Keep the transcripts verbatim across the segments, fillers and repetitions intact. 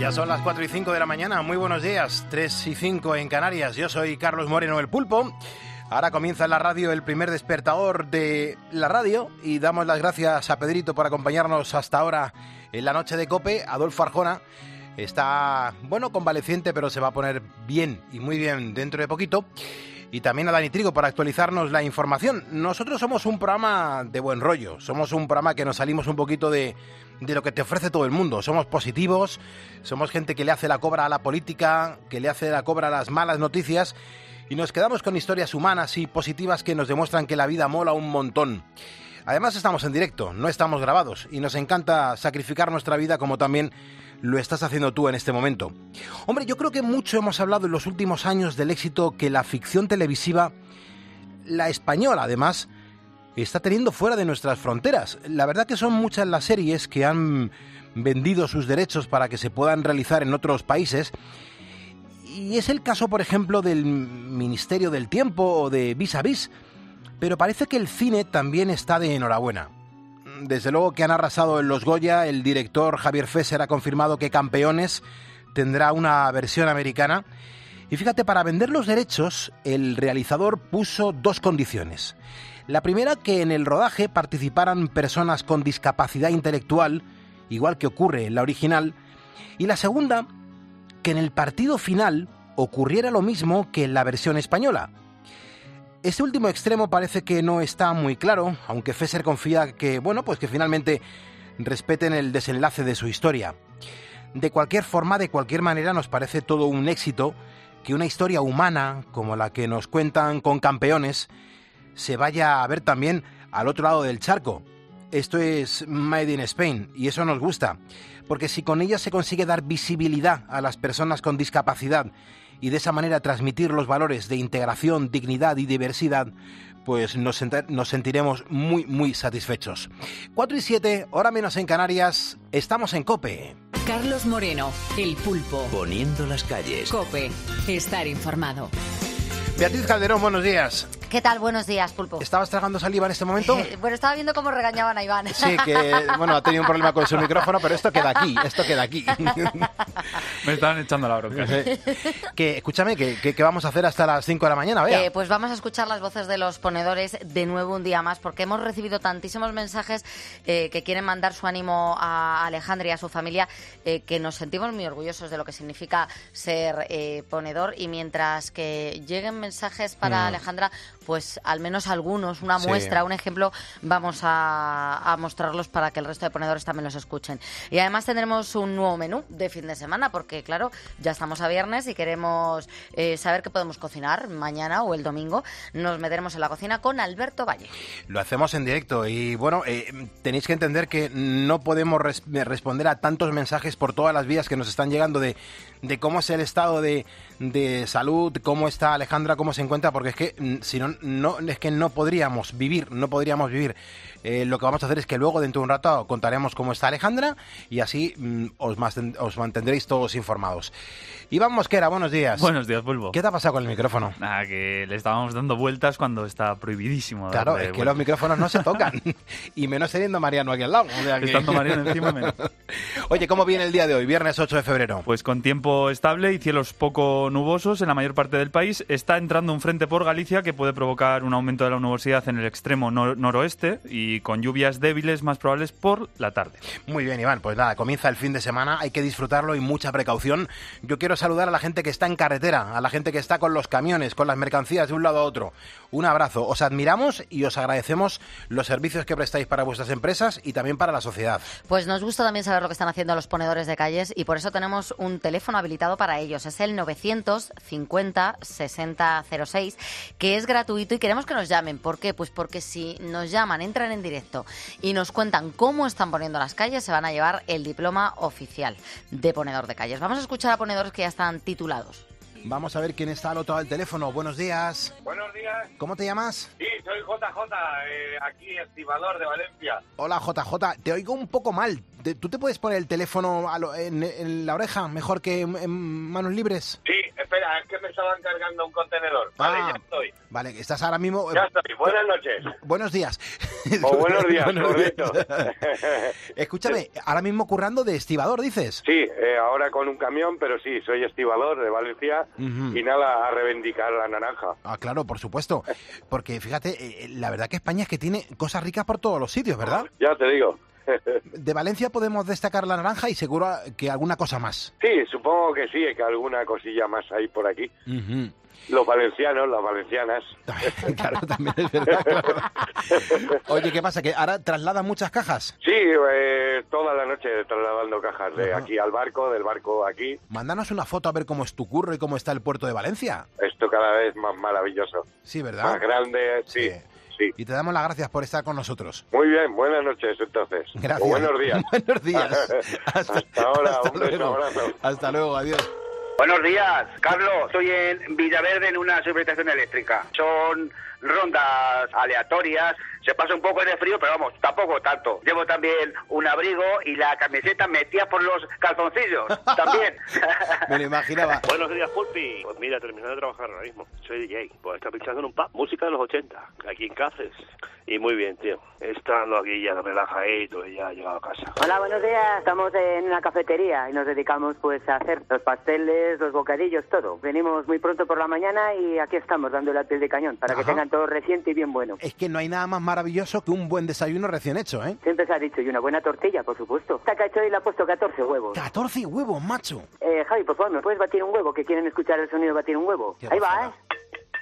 Canarias, son las cuatro y cinco de la mañana. Muy buenos días, tres y cinco en Canarias. Yo soy Carlos Moreno, el Pulpo. Ahora comienza en la radio el primer despertador de la radio y damos las gracias a Pedrito por acompañarnos hasta ahora en la noche de COPE. Adolfo Arjona está, bueno, convaleciente, pero se va a poner bien y muy bien dentro de poquito. Y también a Dani Trigo por actualizarnos la información. Nosotros somos un programa de buen rollo, somos un programa que nos salimos un poquito de, de lo que te ofrece todo el mundo. Somos positivos, somos gente que le hace la cobra a la política, que le hace la cobra a las malas noticias y nos quedamos con historias humanas y positivas que nos demuestran que la vida mola un montón. Además estamos en directo, no estamos grabados y nos encanta sacrificar nuestra vida como también lo estás haciendo tú en este momento. Hombre, yo creo que mucho hemos hablado en los últimos años del éxito que la ficción televisiva, la española además, está teniendo fuera de nuestras fronteras. La verdad que son muchas las series que han vendido sus derechos para que se puedan realizar en otros países. Y es el caso, por ejemplo, del Ministerio del Tiempo o de Vis a Vis. Pero parece que el cine también está de enhorabuena. Desde luego que han arrasado en los Goya. El director Javier Fesser ha confirmado que Campeones tendrá una versión americana. Y fíjate, para vender los derechos, el realizador puso dos condiciones. La primera, que en el rodaje participaran personas con discapacidad intelectual, igual que ocurre en la original. Y la segunda, que en el partido final ocurriera lo mismo que en la versión española. Este último extremo parece que no está muy claro, aunque Fesser confía que, bueno, pues que finalmente respeten el desenlace de su historia. De cualquier forma, de cualquier manera, nos parece todo un éxito que una historia humana, como la que nos cuentan con Campeones, se vaya a ver también al otro lado del charco. Esto es Made in Spain, y eso nos gusta, porque si con ella se consigue dar visibilidad a las personas con discapacidad y de esa manera transmitir los valores de integración, dignidad y diversidad, pues nos, nos sentiremos muy, muy satisfechos. cuatro y siete, hora menos en Canarias, estamos en COPE. Carlos Moreno, el Pulpo. Poniendo las calles. COPE, estar informado. Beatriz Calderón, buenos días. ¿Qué tal? Buenos días, Pulpo. ¿Estabas tragando saliva en este momento? Eh, bueno, estaba viendo cómo regañaban a Iván. Sí, que bueno, ha tenido un problema con su micrófono, pero esto queda aquí, esto queda aquí. Me estaban echando la bronca. Que, escúchame, ¿qué que, que vamos a hacer hasta las cinco de la mañana? Vea. Eh, pues vamos a escuchar las voces de los ponedores de nuevo un día más, porque hemos recibido tantísimos mensajes eh, que quieren mandar su ánimo a Alejandra y a su familia, eh, que nos sentimos muy orgullosos de lo que significa ser eh, ponedor. Y mientras que lleguen mensajes para mm. Alejandra, pues al menos algunos, una muestra, sí. un ejemplo, vamos a, a mostrarlos para que el resto de ponedores también los escuchen. Y además tendremos un nuevo menú de fin de semana, porque claro, ya estamos a viernes y queremos eh, saber qué podemos cocinar mañana o el domingo. Nos meteremos en la cocina con Alberto Valle. Lo hacemos en directo y bueno, eh, tenéis que entender que no podemos res- responder a tantos mensajes por todas las vías que nos están llegando de, de cómo es el estado de, de salud, cómo está Alejandra, cómo se encuentra, porque es que si no No, es que no podríamos vivir, no podríamos vivir. Eh, lo que vamos a hacer es que luego, dentro de un rato, contaremos cómo está Alejandra y así mm, os, masten, os mantendréis todos informados. Iván Mosquera, buenos días. Buenos días, Pulpo. ¿Qué te ha pasado con el micrófono? Nada, que le estábamos dando vueltas cuando está prohibidísimo. Claro, es que vueltas. Los micrófonos no se tocan. Y menos teniendo a Mariano aquí al lado. O sea que... Estando Mariano encima, menos. Oye, ¿cómo viene el día de hoy, viernes ocho de febrero? Pues con tiempo estable y cielos poco nubosos en la mayor parte del país. Está entrando un frente por Galicia que puede provocar un aumento de la nubosidad en el extremo nor- noroeste y con lluvias débiles más probables por la tarde. Muy bien, Iván, pues nada, comienza el fin de semana, hay que disfrutarlo y mucha precaución. Yo quiero saludar a la gente que está en carretera, a la gente que está con los camiones, con las mercancías de un lado a otro. Un abrazo, os admiramos y os agradecemos los servicios que prestáis para vuestras empresas y también para la sociedad. Pues nos gusta también saber lo que están haciendo los ponedores de calles y por eso tenemos un teléfono habilitado para ellos. Es el novecientos cincuenta sesenta cero seis, que es gratuito y queremos que nos llamen. ¿Por qué? Pues porque si nos llaman, entran en directo y nos cuentan cómo están poniendo las calles, se van a llevar el diploma oficial de ponedor de calles. Vamos a escuchar a ponedores que ya están titulados. Vamos a ver quién está al otro lado del teléfono. Buenos días. Buenos días. ¿Cómo te llamas? Sí, soy J J, eh, aquí, estibador de Valencia. Hola, J J. Te oigo un poco mal. ¿Tú te puedes poner el teléfono a lo, en, en la oreja mejor que en, en manos libres? Sí, espera, es que me estaban cargando un contenedor. Vale, ah, ya estoy. Vale, estás ahora mismo... Ya estoy. Buenas noches. Buenos días. O buenos días, Buenos correcto. días. Escúchame, ahora mismo currando de estibador, dices. Sí, eh, ahora con un camión, pero sí, soy estibador de Valencia Ujú. y nada, a reivindicar la naranja. Ah, claro, por supuesto. Porque fíjate, eh, la verdad que España es que tiene cosas ricas por todos los sitios, ¿verdad? Ya te digo. De Valencia podemos destacar la naranja y seguro que alguna cosa más. Sí, supongo que sí, que alguna cosilla más hay por aquí. Ujú. Los valencianos, las valencianas. Claro, también es verdad. Claro. Oye, ¿qué pasa? ¿Que ahora trasladan muchas cajas? Sí, eh, toda la noche trasladando cajas de Ajá. aquí al barco, del barco aquí. Mándanos una foto a ver cómo es tu curro y cómo está el puerto de Valencia. Esto cada vez más maravilloso. Sí, ¿verdad? Más grande, sí, Sí. sí. Y te damos las gracias por estar con nosotros. Muy bien, buenas noches entonces. Gracias. O buenos días. Buenos días. Hasta ahora, un beso, luego. abrazo. Hasta luego, adiós. Buenos días, Carlos. Estoy en Villaverde en una subestación eléctrica. Son rondas aleatorias. Se pasa un poco de frío, pero vamos, tampoco tanto. Llevo también un abrigo y la camiseta metida por los calzoncillos. También. Me lo imaginaba. Buenos días, Pulpi. Pues mira, terminando de trabajar ahora mismo. Soy D J. Pues está pinchando en un pub. Música de los ochenta, aquí en Cáceres. Y muy bien, tío. Estando aquí ya relajadito y ya he llegado a casa. Hola, buenos días. Estamos en una cafetería y nos dedicamos pues a hacer los pasteles, los bocadillos, todo. Venimos muy pronto por la mañana y aquí estamos dándole al pie de cañón para Ajá. que tengan todo reciente y bien bueno. Es que no hay nada más maravilloso que un buen desayuno recién hecho, ¿eh? Siempre se ha dicho, y una buena tortilla, por supuesto. Esta cacho y le ha puesto catorce huevos. catorce huevos, macho. Eh, Javi, por favor, ¿me puedes batir un huevo? Que quieren escuchar el sonido de batir un huevo. Qué Ahí va, gozada. ¿eh?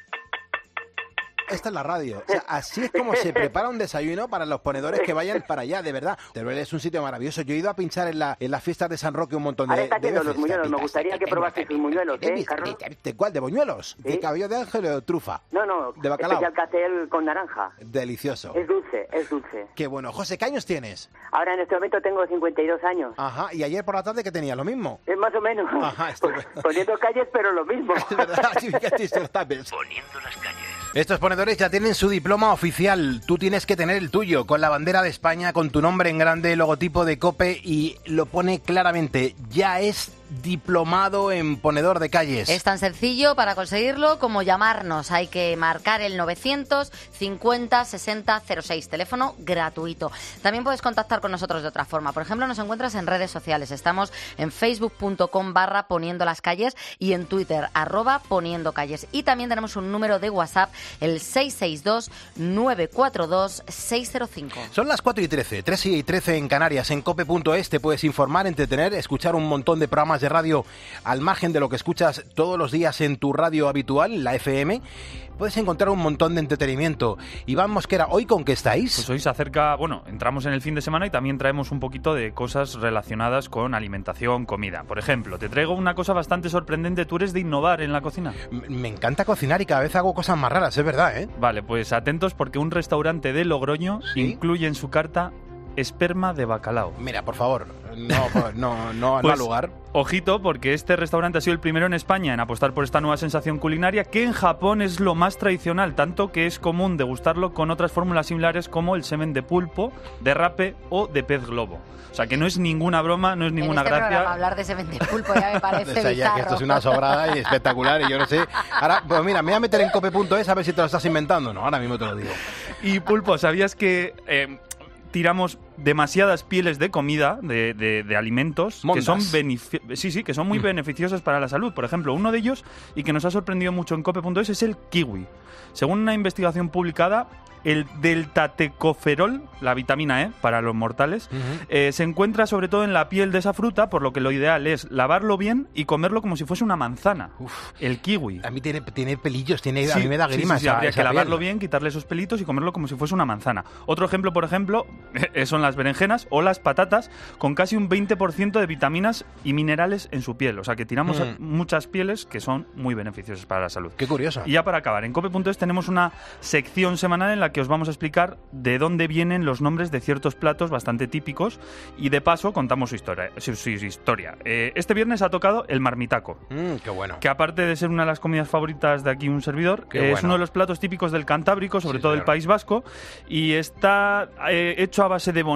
Esta es la radio. O sea, así es como se prepara un desayuno para los ponedores que vayan para allá, de verdad. Teruel es un sitio maravilloso. Yo he ido a pinchar en, la, en las fiestas de San Roque un montón de, Ahora está de haciendo veces. los muñuelos. Me gustaría que probases sus muñuelos, ¿eh, Carlos? ¿De cuál? ¿De boñuelos? ¿De Sí. cabello de ángel o de trufa? No, no. ¿De bacalao? Especial castel con naranja. Delicioso. Es dulce, es dulce. Qué bueno. José, ¿qué años tienes? Ahora en este momento tengo cincuenta y dos años. Ajá. ¿Y ayer por la tarde que tenías? ¿Lo mismo? Es más o menos. Ajá, estupendo. Poniendo calles, pero lo mismo. Es verdad, sí, fíjate, tú sabes. Poniendo las calles. Estos ponedores ya tienen su diploma oficial. Tú tienes que tener el tuyo, con la bandera de España, con tu nombre en grande, logotipo de COPE, y lo pone claramente. Ya es diplomado en ponedor de calles. Es tan sencillo para conseguirlo como llamarnos. Hay que marcar el novecientos cincuenta sesenta cero seis, teléfono gratuito. También puedes contactar con nosotros de otra forma. Por ejemplo, nos encuentras en redes sociales. Estamos en facebook.com barra poniendo las calles y en Twitter, arroba poniendo calles. Y también tenemos un número de WhatsApp, el seis seis dos nueve cuatro dos seis cero cinco. Son las cuatro y trece, tres y trece en Canarias. En cope punto es te puedes informar, entretener, escuchar un montón de programas de radio al margen de lo que escuchas todos los días en tu radio habitual, la F M. Puedes encontrar un montón de entretenimiento. Iván Mosquera, ¿hoy con qué estáis? Pues hoy se acerca, bueno, entramos en el fin de semana y también traemos un poquito de cosas relacionadas con alimentación, comida. Por ejemplo, te traigo una cosa bastante sorprendente. ¿Tú eres de innovar en la cocina? M- Me encanta cocinar y cada vez hago cosas más raras, es verdad, ¿eh? Vale, pues atentos porque un restaurante de Logroño ¿Sí? incluye en su carta esperma de bacalao. Mira, por favor, no, no, no, no Pues, al lugar. Ojito, porque este restaurante ha sido el primero en España en apostar por esta nueva sensación culinaria, que en Japón es lo más tradicional, tanto que es común degustarlo con otras fórmulas similares como el semen de pulpo, de rape o de pez globo. O sea, que no es ninguna broma, no es ninguna en este gracia. programa hablar de semen de pulpo ya me parece O sea, ya bizarro. que esto es una sobrada y espectacular y yo no sé. Ahora, pues mira, me voy a meter en cope punto es a ver si te lo estás inventando. No, ahora mismo te lo digo. Y pulpo, ¿sabías que eh, tiramos demasiadas pieles de comida, de, de, de alimentos, Mondas. que son benefi- sí, sí, que son muy Mm. beneficiosas para la salud? Por ejemplo, uno de ellos, y que nos ha sorprendido mucho en cope punto es, es el kiwi. Según una investigación publicada, el deltatecoferol, la vitamina E para los mortales, Ujú. eh, se encuentra sobre todo en la piel de esa fruta, por lo que lo ideal es lavarlo bien y comerlo como si fuese una manzana. Uf. El kiwi. A mí tiene, tiene pelillos, tiene, a Sí, mí me da sí, grima sí, sí, esa- habría esa que lavarlo piel. bien, quitarle esos pelitos y comerlo como si fuese una manzana. Otro ejemplo, por ejemplo, son las berenjenas o las patatas, con casi un veinte por ciento de vitaminas y minerales en su piel. O sea que tiramos Mm. a- muchas pieles que son muy beneficiosas para la salud. Qué curioso. Y ya para acabar, en cope punto es tenemos una sección semanal en la que os vamos a explicar de dónde vienen los nombres de ciertos platos bastante típicos y de paso contamos su historia. Su, su historia. Eh, este viernes ha tocado el marmitaco, Mm, qué bueno. que aparte de ser una de las comidas favoritas de aquí un servidor, Qué eh, es bueno. uno de los platos típicos del Cantábrico, sobre Sí, todo señor. del País Vasco, y está eh, hecho a base de bonito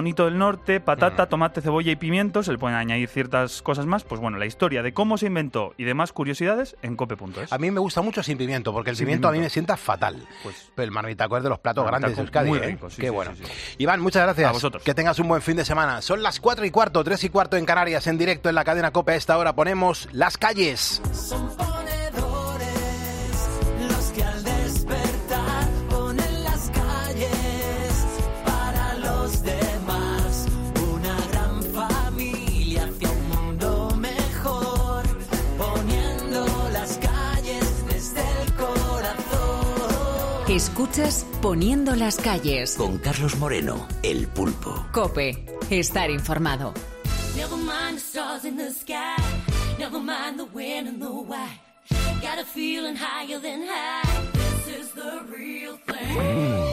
bonito del norte, patata, mm. tomate, cebolla y pimiento. Se le pueden añadir ciertas cosas más. Pues bueno, la historia de cómo se inventó y demás curiosidades en cope punto es. A mí me gusta mucho sin pimiento, porque el pimiento, pimiento a mí me sienta fatal. Pues el marmitaco es de los platos grandes de Euskadi. Muy ¿eh? rico, sí, Qué sí, bueno. Sí, sí. Iván, muchas gracias. A vosotros. Que tengas un buen fin de semana. Son las cuatro y cuarto, tres y cuarto en Canarias, en directo en la cadena COPE. A esta hora ponemos Las Calles. Son ponedores los que al despertar ponen las calles para los demás. Una gran familia hacia un mundo mejor, poniendo las calles desde el corazón. Escuchas Poniendo las Calles con Carlos Moreno, el Pulpo. COPE. Estar informado. Never mind the stars in the sky. Never mind the when and the why. Got a feeling higher than high. This is the real thing.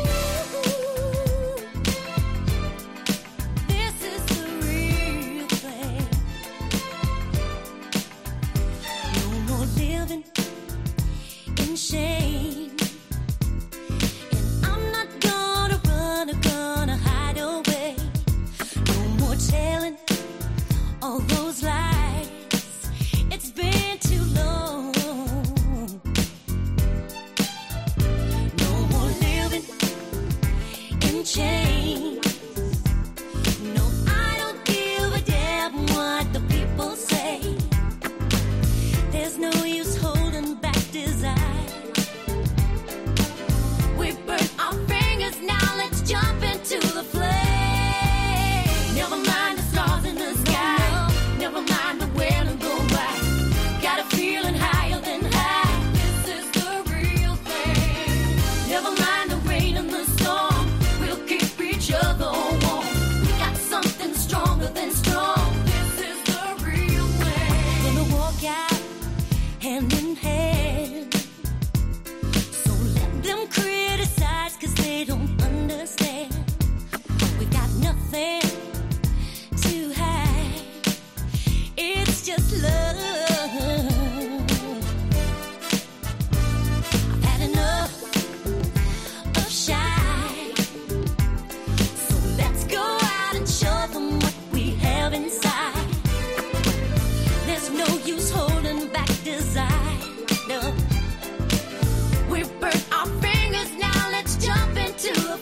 This is the real thing. No more living in shame. And I'm not gonna run or gonna hide away. No more telling all those lies. It's been too long. No more living in chains. No, I don't give a damn what the people say. There's no use holding back desire. We burn our fingers, now let's jump into the flame. Never mind the stars in the sky. Never mind the when and the why. Got a feeling higher than high. This is the real thing. Never mind the rain and the storm. We'll keep each other warm. We got something stronger than strong. This is the real thing. Gonna walk out hand in hand. So let them criticize, cause they don't understand. We got nothing to hide. It's just love. I've had enough of shy. So let's go out and show them what we have inside. There's no use holding back desire. No. We've burnt our fingers, now let's jump into the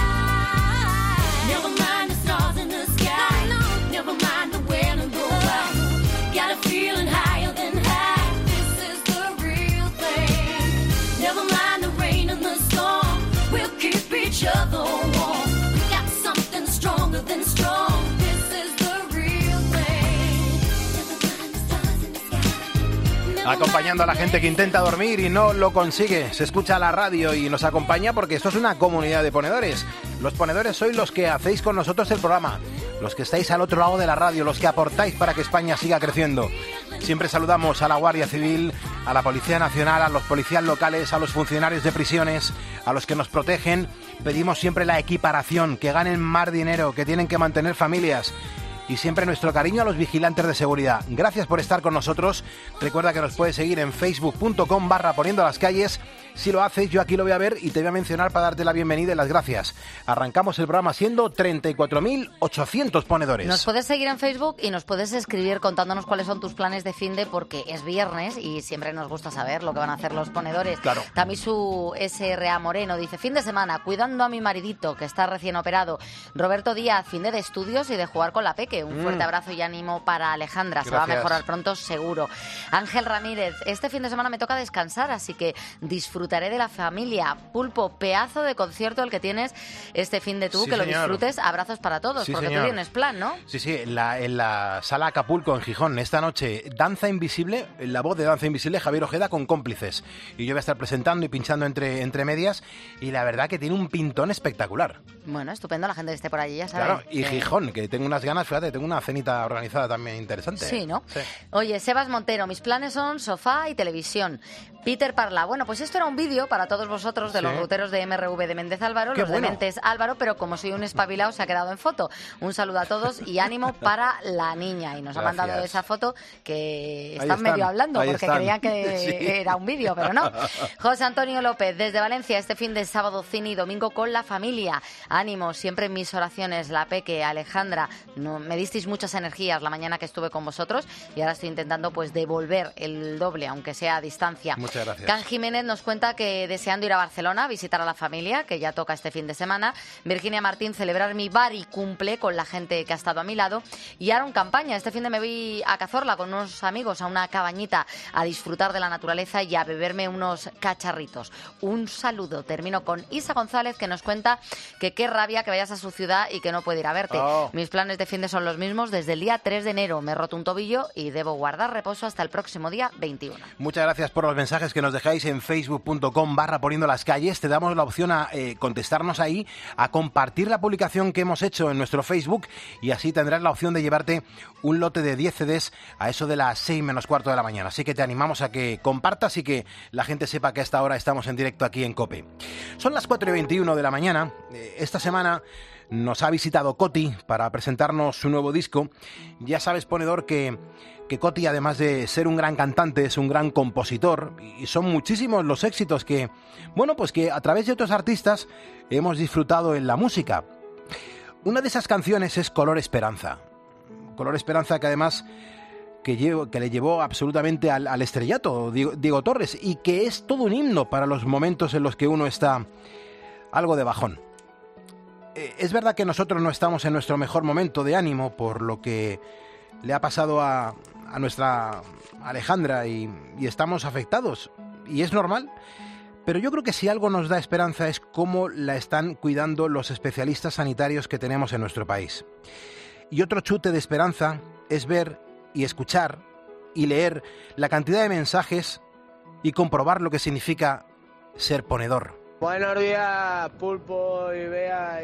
fire. Never mind the stars in the sky. No, no. Never mind the when and the why. Got a feeling higher than high. This is the real thing. Never mind the rain and the storm. We'll keep each other warm. We got something stronger than strong. This is the real thing. Never mind the stars in the sky. Never Acompañando a la gente que intenta dormir y no lo consigue. Se escucha la radio y nos acompaña porque esto es una comunidad de ponedores. Los ponedores sois los que hacéis con nosotros el programa, los que estáis al otro lado de la radio, los que aportáis para que España siga creciendo. Siempre saludamos a la Guardia Civil, a la Policía Nacional, a los policías locales, a los funcionarios de prisiones, a los que nos protegen. Pedimos siempre la equiparación, que ganen más dinero, que tienen que mantener familias. Y siempre nuestro cariño a los vigilantes de seguridad. Gracias por estar con nosotros. Recuerda que nos puedes seguir en facebook punto com barra poniendo las calles. Si lo haces, yo aquí lo voy a ver y te voy a mencionar para darte la bienvenida y las gracias. Arrancamos el programa siendo treinta y cuatro mil ochocientos ponedores. Nos puedes seguir en Facebook y nos puedes escribir contándonos cuáles son tus planes de finde, porque es viernes y siempre nos gusta saber lo que van a hacer los ponedores. Claro. Tamisu S R A Moreno dice: fin de semana, cuidando a mi maridito, que está recién operado. Roberto Díaz, finde de estudios y de jugar con la peque. Un fuerte mm. abrazo y ánimo para Alejandra. Gracias. Se va a mejorar pronto, seguro. Ángel Ramírez, este fin de semana me toca descansar, así que disfrutaré de la familia. Pulpo, pedazo de concierto el que tienes este fin de tú, sí, que lo señor. disfrutes. Abrazos para todos, sí, porque señor. tú tienes plan, ¿no? Sí, sí, en la, en la sala Acapulco, en Gijón, esta noche, Danza Invisible, la voz de Danza Invisible, Javier Ojeda con cómplices. Y yo voy a estar presentando y pinchando entre, entre medias, y la verdad que tiene un pintón espectacular. Bueno, estupendo, la gente que esté por allí, ya sabe. Claro, y eh... Gijón, que tengo unas ganas, fíjate, tengo una cenita organizada también interesante. Sí, ¿no? Sí. Oye, Sebas Montero, mis planes son sofá y televisión. Peter Parla, bueno, pues esto era un vídeo para todos vosotros de Sí. los ruteros de M R V de Méndez Álvaro, Qué los bueno. de Mentes Álvaro, pero como soy un espabilado se ha quedado en foto. Un saludo a todos y ánimo para la niña. Y nos ha Gracias. mandado esa foto que Ahí están, están, medio hablando ahí porque están. creían que Sí. era un vídeo, pero no. José Antonio López, desde Valencia, este fin de sábado, cine y domingo con la familia. Ánimo, siempre en mis oraciones, la Peque, Alejandra, no, me disteis muchas energías la mañana que estuve con vosotros y ahora estoy intentando pues devolver el doble, aunque sea a distancia. Muchas gracias. Can Jiménez nos cuenta que deseando ir a Barcelona a visitar a la familia, que ya toca este fin de semana. Virginia Martín, celebrar mi bar y cumple con la gente que ha estado a mi lado. Y Aaron Campaña, este fin de me voy a Cazorla con unos amigos a una cabañita a disfrutar de la naturaleza y a beberme unos cacharritos. Un saludo. Termino con Isa González, que nos cuenta que qué rabia que vayas a su ciudad y que no puede ir a verte. Oh. Mis planes de fin de son los mismos desde el día tres de enero. Me he roto un tobillo y debo guardar reposo hasta el próximo día veintiuno. Muchas gracias por los mensajes que nos dejáis en facebook punto com barra poniendo las calles. Te damos la opción a eh, contestarnos ahí, a compartir la publicación que hemos hecho en nuestro Facebook y así tendrás la opción de llevarte un lote de diez C Ds a eso de las seis menos cuarto de la mañana. Así que te animamos a que compartas y que la gente sepa que a esta hora estamos en directo aquí en COPE. Son las cuatro y veintiuno de la mañana. Eh, Esta semana nos ha visitado Coti para presentarnos su nuevo disco. Ya sabes, ponedor, que, que Coti, además de ser un gran cantante, es un gran compositor y son muchísimos los éxitos que, bueno, pues que a través de otros artistas hemos disfrutado en la música. Una de esas canciones es Color Esperanza. Color Esperanza que además que, llevo, que le llevó absolutamente al, al estrellato Diego, Diego Torres y que es todo un himno para los momentos en los que uno está algo de bajón. Es verdad que nosotros no estamos en nuestro mejor momento de ánimo por lo que le ha pasado a, a nuestra Alejandra y, y estamos afectados. Y es normal. Pero yo creo que si algo nos da esperanza es cómo la están cuidando los especialistas sanitarios que tenemos en nuestro país. Y otro chute de esperanza es ver y escuchar y leer la cantidad de mensajes y comprobar lo que significa ser ponedor. Buenos días, Pulpo y Bea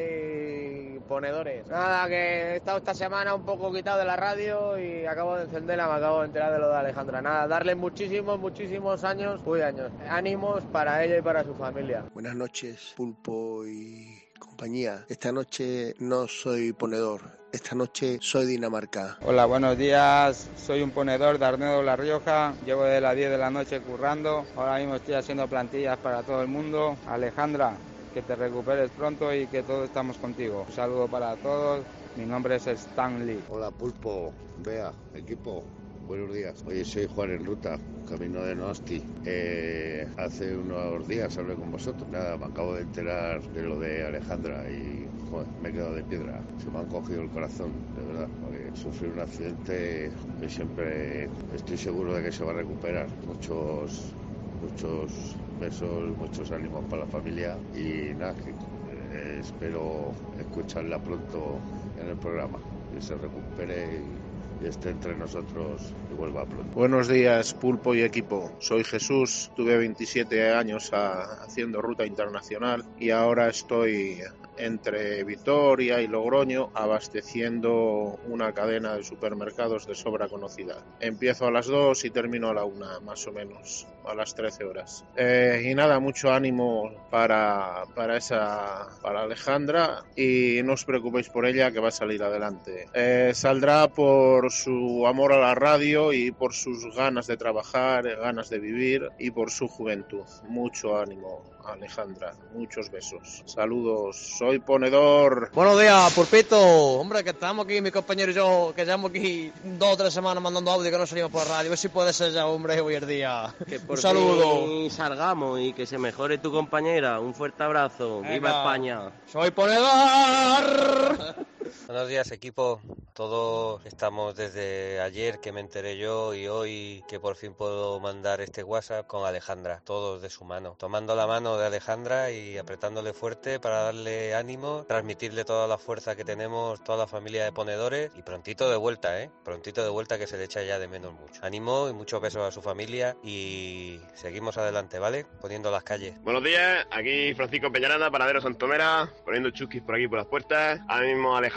y ponedores. Nada, que he estado esta semana un poco quitado de la radio y acabo de encenderla, me acabo de enterar de lo de Alejandra. Nada, darle muchísimos, muchísimos años, uy, años, ánimos para ella y para su familia. Buenas noches, Pulpo y compañía. Esta noche no soy ponedor, esta noche soy Dinamarca. Hola, buenos días. Soy un ponedor de Arnedo La Rioja. Llevo de las diez de la noche currando. Ahora mismo estoy haciendo plantillas para todo el mundo. Alejandra, que te recuperes pronto y que todos estamos contigo. Un saludo para todos. Mi nombre es Stan Lee. Hola, Pulpo, Bea, equipo. Buenos días. Oye, soy Juan en ruta, camino de Nosti. Eh, hace unos días hablé con vosotros. Nada, me acabo de enterar de lo de Alejandra y joder, me he quedado de piedra. Se me han cogido el corazón, de verdad. Porque sufrí un accidente y siempre estoy seguro de que se va a recuperar. Muchos, muchos besos, muchos ánimos para la familia y nada, que, eh, espero escucharla pronto en el programa. Que se recupere y y esté entre nosotros y vuelva pronto. Buenos días, Pulpo y equipo. Soy Jesús, tuve veintisiete años a, haciendo ruta internacional y ahora estoy entre Vitoria y Logroño abasteciendo una cadena de supermercados de sobra conocida. Empiezo a las dos y termino a la una, más o menos, a las trece horas. Eh, y nada, mucho ánimo para, para, esa, para Alejandra y no os preocupéis por ella, que va a salir adelante. Eh, saldrá por su amor a la radio y por sus ganas de trabajar, ganas de vivir y por su juventud. Mucho ánimo, Alejandra. Muchos besos. Saludos. Soy ponedor. Buenos días, Pulpito. Hombre, que estamos aquí, mi compañero y yo, que llevamos aquí dos o tres semanas mandando audio que no salimos por la radio. A ver si puede ser ya, hombre, hoy el día. Que por un saludo. fin salgamos y que se mejore tu compañera. Un fuerte abrazo. Venga. ¡Viva España! Soy ponedor. Buenos días, equipo. Todos estamos desde ayer que me enteré yo y hoy que por fin puedo mandar este WhatsApp con Alejandra, todos de su mano, tomando la mano de Alejandra y apretándole fuerte para darle ánimo, transmitirle toda la fuerza que tenemos, toda la familia de ponedores y prontito de vuelta, ¿eh? Prontito de vuelta, que se le echa ya de menos mucho. Ánimo y muchos besos a su familia y seguimos adelante, ¿vale? Poniendo las calles. Buenos días, aquí Francisco Peñaranda, paradero Santomera, poniendo chusquis por aquí por las puertas. Ahora mismo Alejandra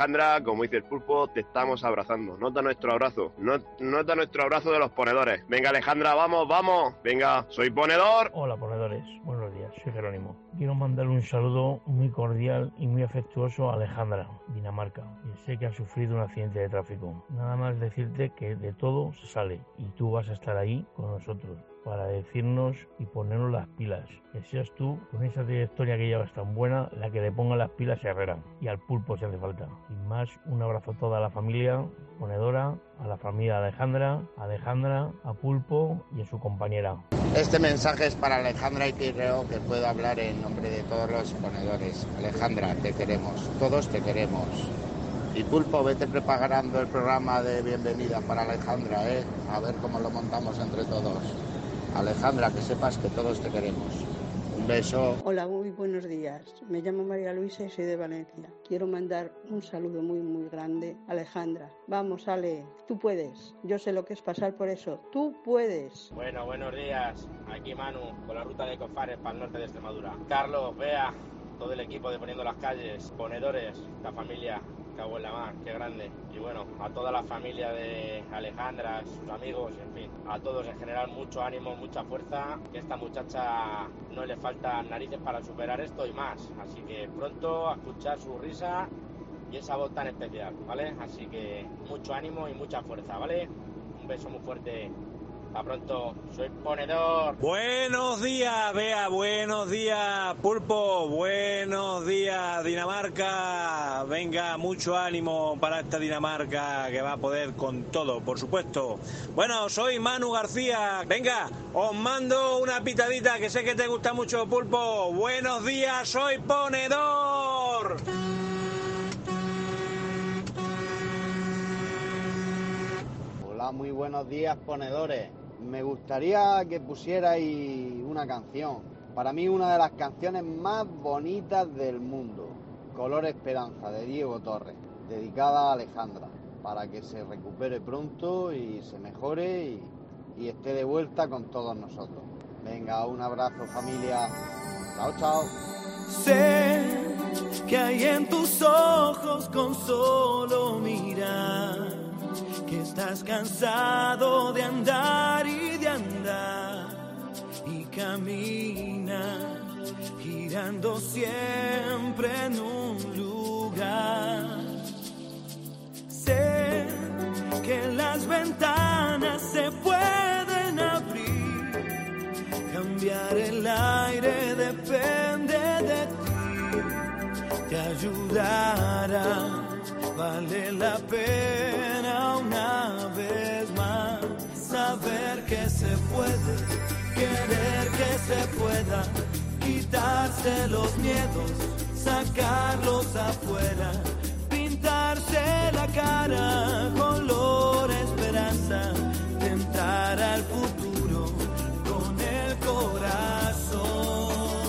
Alejandra, como dice el Pulpo, te estamos abrazando. Nota nuestro abrazo, no, nota nuestro abrazo de los ponedores. Venga, Alejandra, vamos, vamos. Venga, soy ponedor. Hola, ponedores. Buenos días, soy Jerónimo. Quiero mandarle un saludo muy cordial y muy afectuoso a Alejandra, Dinamarca. Y sé que ha sufrido un accidente de tráfico. Nada más decirte que de todo se sale y tú vas a estar ahí con nosotros para decirnos y ponernos las pilas. Que seas tú, con esa trayectoria que llevas tan buena, la que le ponga las pilas a Herrera y al Pulpo si hace falta. Sin más, un abrazo a toda la familia ponedora, a la familia de Alejandra, a Alejandra, a Pulpo y a su compañera. Este mensaje es para Alejandra y creo que puedo hablar en nombre de todos los ponedores. Alejandra, te queremos, todos te queremos. Y Pulpo, vete preparando el programa de bienvenida para Alejandra, ¿eh? A ver cómo lo montamos entre todos. Alejandra, que sepas que todos te queremos. Un beso. Hola, muy buenos días. Me llamo María Luisa y soy de Valencia. Quiero mandar un saludo muy, muy grande a Alejandra. Vamos, Ale, tú puedes. Yo sé lo que es pasar por eso. Tú puedes. Bueno, buenos días. Aquí Manu, con la ruta de Cofares para el norte de Extremadura. Carlos, Bea, todo el equipo de Poniendo las Calles, ponedores, la familia, cago en la mar, qué grande. Y bueno, a toda la familia de Alejandra, sus amigos, en fin, a todos en general, mucho ánimo, mucha fuerza, que esta muchacha no le faltan narices para superar esto y más. Así que pronto a escuchar su risa y esa voz tan especial, ¿vale? Así que mucho ánimo y mucha fuerza, ¿vale? Un beso muy fuerte. Hasta pronto, soy ponedor. Buenos días, Bea, buenos días, Pulpo, buenos días, Dinamarca. Venga, mucho ánimo para esta Dinamarca que va a poder con todo, por supuesto. Bueno, soy Manu García. Venga, os mando una pitadita que sé que te gusta mucho, Pulpo. Buenos días, soy ponedor. Hola, muy buenos días, ponedores. Me gustaría que pusierais una canción. Para mí una de las canciones más bonitas del mundo. Color Esperanza, de Diego Torres, dedicada a Alejandra, para que se recupere pronto y se mejore y, y esté de vuelta con todos nosotros. Venga, un abrazo, familia. Chao, chao. Sé que hay en tus ojos con solo mirar que estás cansado de andar y de andar y camina girando siempre en un lugar. Sé que las ventanas se pueden abrir, cambiar el aire depende de ti, te ayudará. Vale la pena una vez más saber que se puede, querer que se pueda, quitarse los miedos, sacarlos afuera, pintarse la cara color esperanza, tentar al futuro con el corazón.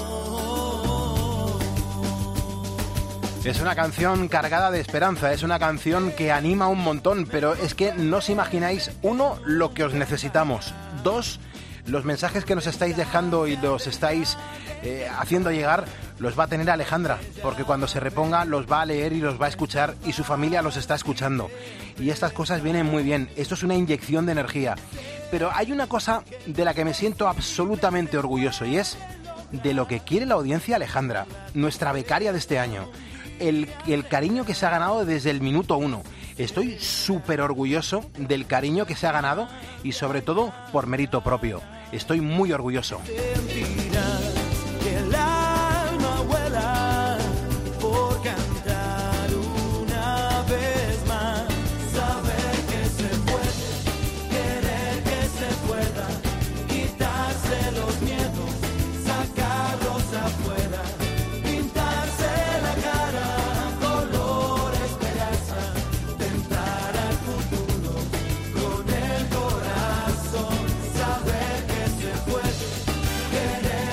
Es una canción cargada de esperanza, es una canción que anima un montón, pero es que no os imagináis, uno, lo que os necesitamos, dos, los mensajes que nos estáis dejando y los estáis eh, haciendo llegar, los va a tener Alejandra, porque cuando se reponga los va a leer y los va a escuchar y su familia los está escuchando. Y estas cosas vienen muy bien, esto es una inyección de energía. Pero hay una cosa de la que me siento absolutamente orgulloso y es de lo que quiere la audiencia Alejandra, nuestra becaria de este año. El, el cariño que se ha ganado desde el minuto uno. Estoy súper orgulloso del cariño que se ha ganado y sobre todo por mérito propio. Estoy muy orgulloso. Que el alma vuela por cantar una vez más, saber que se puede, querer que se pueda, quitarse los miedos, sacarlos afuera, pintarse la cara color esperanza, tentar al futuro con el corazón, saber que se puede, querer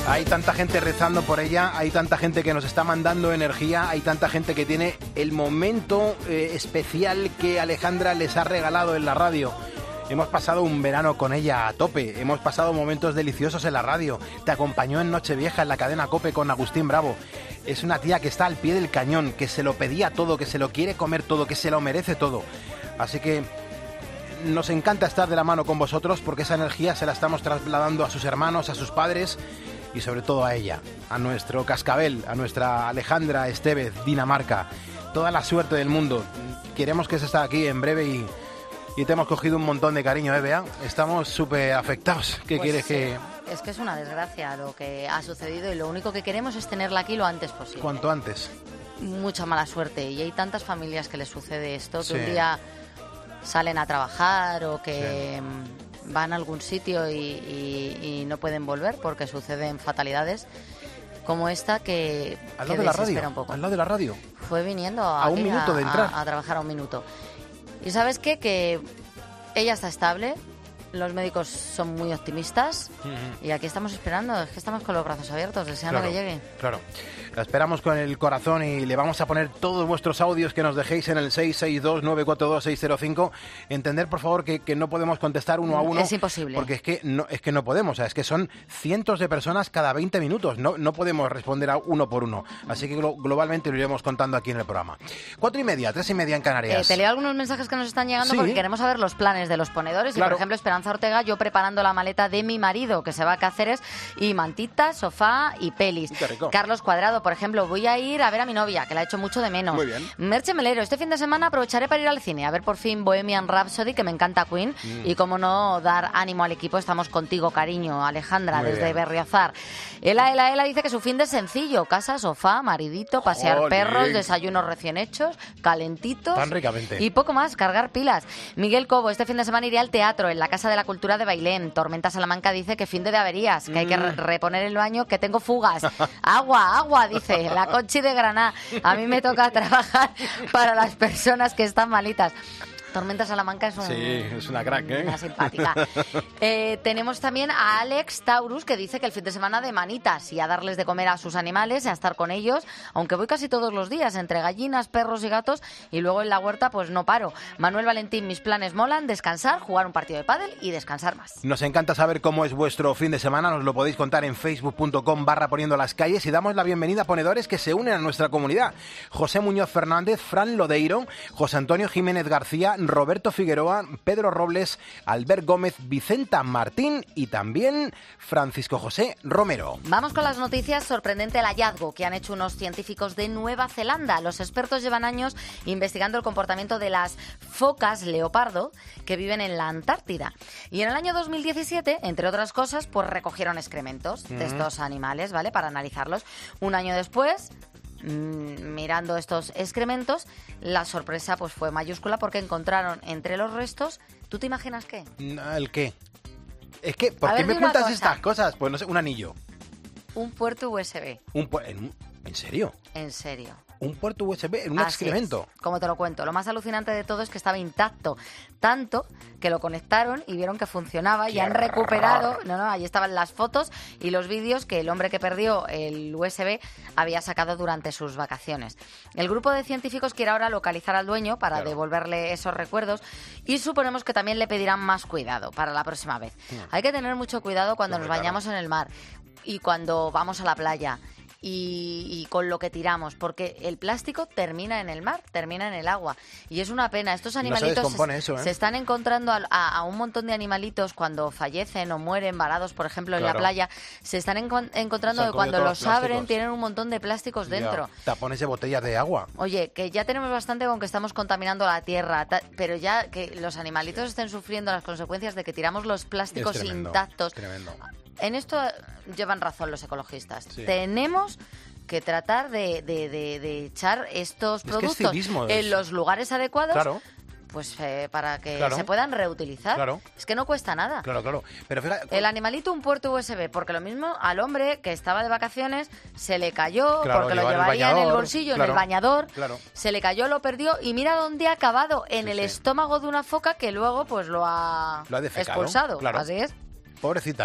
Hay tanta gente rezando por ella, hay tanta gente que nos está mandando energía, hay tanta gente que tiene el momento eh, especial que Alejandra les ha regalado en la radio. Hemos pasado un verano con ella a tope, hemos pasado momentos deliciosos en la radio, te acompañó en Nochevieja en la cadena COPE con Agustín Bravo. Es una tía que está al pie del cañón, que se lo pedía todo, que se lo quiere comer todo, que se lo merece todo. Así que nos encanta estar de la mano con vosotros porque esa energía se la estamos trasladando a sus hermanos, a sus padres y sobre todo a ella, a nuestro cascabel, a nuestra Alejandra Estevez, Dinamarca. Toda la suerte del mundo. Queremos que se esté aquí en breve y, y te hemos cogido un montón de cariño, ¿eh, Bea? Estamos súper afectados. ¿Qué Pues quieres sí, que...? Es que es una desgracia lo que ha sucedido y lo único que queremos es tenerla aquí lo antes posible. Cuanto antes. Mucha mala suerte y hay tantas familias que les sucede esto, que Sí. un día salen a trabajar o que sí. van a algún sitio y, y, y no pueden volver porque suceden fatalidades como esta que, Al que lado de la desespera radio. un poco. Al lado de la radio. Fue viniendo A un aquí minuto de entrar. A, a trabajar a un minuto. ¿Y sabes qué? Que ella está estable, los médicos son muy optimistas y aquí estamos esperando, es que estamos con los brazos abiertos, deseando Claro, que llegue. Claro. La esperamos con el corazón y le vamos a poner todos vuestros audios que nos dejéis en el seis seis dos, nueve cuatro dos, seis cero cinco. Entender, por favor, que, que no podemos contestar uno a uno. Es imposible. Porque es que no, es que no podemos. O sea, es que son cientos de personas cada veinte minutos. No, no podemos responder a uno por uno. Así que glo- globalmente lo iremos contando aquí en el programa. Cuatro y media, tres y media en Canarias. Eh, te leo algunos mensajes que nos están llegando Sí. porque queremos saber los planes de los ponedores. Y, Claro. por ejemplo, Esperanza Ortega, yo preparando la maleta de mi marido, que se va a Cáceres, y mantita, sofá y pelis. Qué rico. Carlos Cuadrado, por ejemplo, voy a ir a ver a mi novia, que la he hecho mucho de menos. Muy bien. Merche Melero, este fin de semana aprovecharé para ir al cine, a ver por fin Bohemian Rhapsody, que me encanta Queen. Mm. Y, como no, dar ánimo al equipo. Estamos contigo, cariño. Alejandra, Muy desde bien. Berriozar. Ela, Ela, Ela dice que su fin de sencillo. Casa, sofá, maridito, pasear Jolín. perros, desayunos recién hechos, calentitos. Tan ricamente. Y poco más, cargar pilas. Miguel Cobo, este fin de semana iré al teatro en la Casa de la Cultura de Bailén. Tormenta Salamanca dice que fin de, de averías, que hay que re- reponer el baño, que tengo fugas. Agua, agua, dice la Conchi de Granada. A mí me toca trabajar para las personas que están malitas. Tormenta Salamanca es un, Sí, es una crack, ¿eh? una simpática. Eh, tenemos también a Alex Taurus, que dice que el fin de semana de manitas y a darles de comer a sus animales y a estar con ellos, aunque voy casi todos los días, entre gallinas, perros y gatos, y luego en la huerta pues no paro. Manuel Valentín, mis planes molan, descansar, jugar un partido de pádel y descansar más. Nos encanta saber cómo es vuestro fin de semana, nos lo podéis contar en facebook.com barra poniendo las calles y damos la bienvenida a ponedores que se unen a nuestra comunidad. José Muñoz Fernández, Fran Lodeiro, José Antonio Jiménez García, Roberto Figueroa, Pedro Robles, Albert Gómez, Vicenta Martín y también Francisco José Romero. Vamos con las noticias. Sorprendente el hallazgo que han hecho unos científicos de Nueva Zelanda. Los expertos llevan años investigando el comportamiento de las focas leopardo que viven en la Antártida. Y en el año dos mil diecisiete, entre otras cosas, pues recogieron excrementos de Mm. estos animales, ¿vale? Para analizarlos. Un año después, mm, mirando estos excrementos, la sorpresa pues fue mayúscula porque encontraron entre los restos, ¿tú te imaginas qué? ¿El qué? Es que, ¿por A qué ver, me di una cuentas cosa. estas cosas? Pues no sé, un anillo. Un puerto U S B. Un pu- ¿En, ¿En serio? En serio. ¿Un puerto U S B en un Así excremento? es, como te lo cuento. Lo más alucinante de todo es que estaba intacto. Tanto que lo conectaron y vieron que funcionaba y ¡Qué han recuperado... No, no, ahí estaban las fotos y los vídeos que el hombre que perdió el U S B había sacado durante sus vacaciones. El grupo de científicos quiere ahora localizar al dueño para Claro. devolverle esos recuerdos y suponemos que también le pedirán más cuidado para la próxima vez. Mm. Hay que tener mucho cuidado cuando Hombre, nos bañamos en el mar y cuando vamos a la playa. Y, y con lo que tiramos, porque el plástico termina en el mar, termina en el agua. Y es una pena. Estos No se animalitos descompone se, eso, ¿eh? se están encontrando a, a- a un montón de animalitos cuando fallecen o mueren varados, por ejemplo, en la Claro. playa. Se están encon- encontrando Se han que cuando comido los todos los abren plásticos. tienen un montón de plásticos dentro. Ya, tapones de botellas de agua. Oye, que ya tenemos bastante con que estamos contaminando la tierra, ta- pero ya que los animalitos estén sufriendo las consecuencias de que tiramos los plásticos Es tremendo, intactos. tremendo. En esto eh, llevan razón los ecologistas. Sí. Tenemos que tratar de, de- de- de echar estos Es que es productos civismo, es- en los lugares adecuados, Claro. pues eh, para que Claro. se puedan reutilizar. Claro. Es que no cuesta nada. Claro, claro. Pero fíjate, El animalito un puerto U S B, porque lo mismo al hombre que estaba de vacaciones se le cayó, Claro, porque lo llevar el llevaría en el bañador, bolsillo, en claro, el bañador, claro. se le cayó, lo perdió y mira dónde ha acabado, en el estómago de una foca que luego pues lo ha, Lo ha defecado, expulsado. claro. Así es. pobrecita, ¿eh?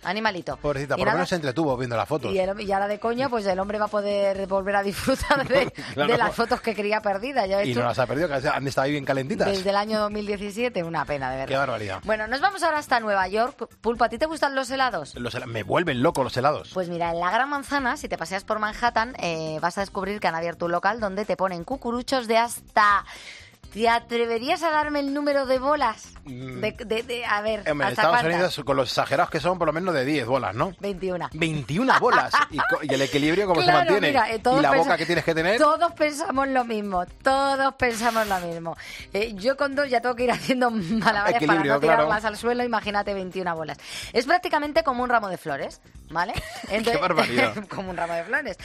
animalito. Pobrecita, Y por lo nada, menos se entretuvo viendo las fotos. Y, el, y ahora de coña, pues el hombre va a poder volver a disfrutar de, Claro. de las fotos que quería perdidas. Ya ves Y tú, no las ha perdido, que han estado ahí bien calentitas. desde el año dos mil diecisiete, una pena, de verdad. Qué barbaridad. Bueno, nos vamos ahora hasta Nueva York. Pulpo, ¿a ti te gustan los helados? Los hela- me vuelven loco los helados. Pues mira, en la Gran Manzana, si te paseas por Manhattan, eh, vas a descubrir que han abierto un local donde te ponen cucuruchos de hasta... ¿Te atreverías a darme el número de bolas? De, de, de- a ver, Hombre, en ¿hasta Estados cuántas? Unidos, con los exagerados que son, por lo menos de diez bolas, ¿no? veintiuna. veintiuna bolas. ¿Y, co- y el equilibrio cómo Claro, se mantiene? mira, eh, todos y la pensa- boca que tienes que tener. Todos pensamos lo mismo, todos pensamos lo mismo. Eh, yo con dos ya tengo que ir haciendo malabares para Equilibrio, no tirarlas claro. al suelo, imagínate veintiuna bolas. Es prácticamente como un ramo de flores, ¿vale? Qué barbaridad. Como un ramo de flores.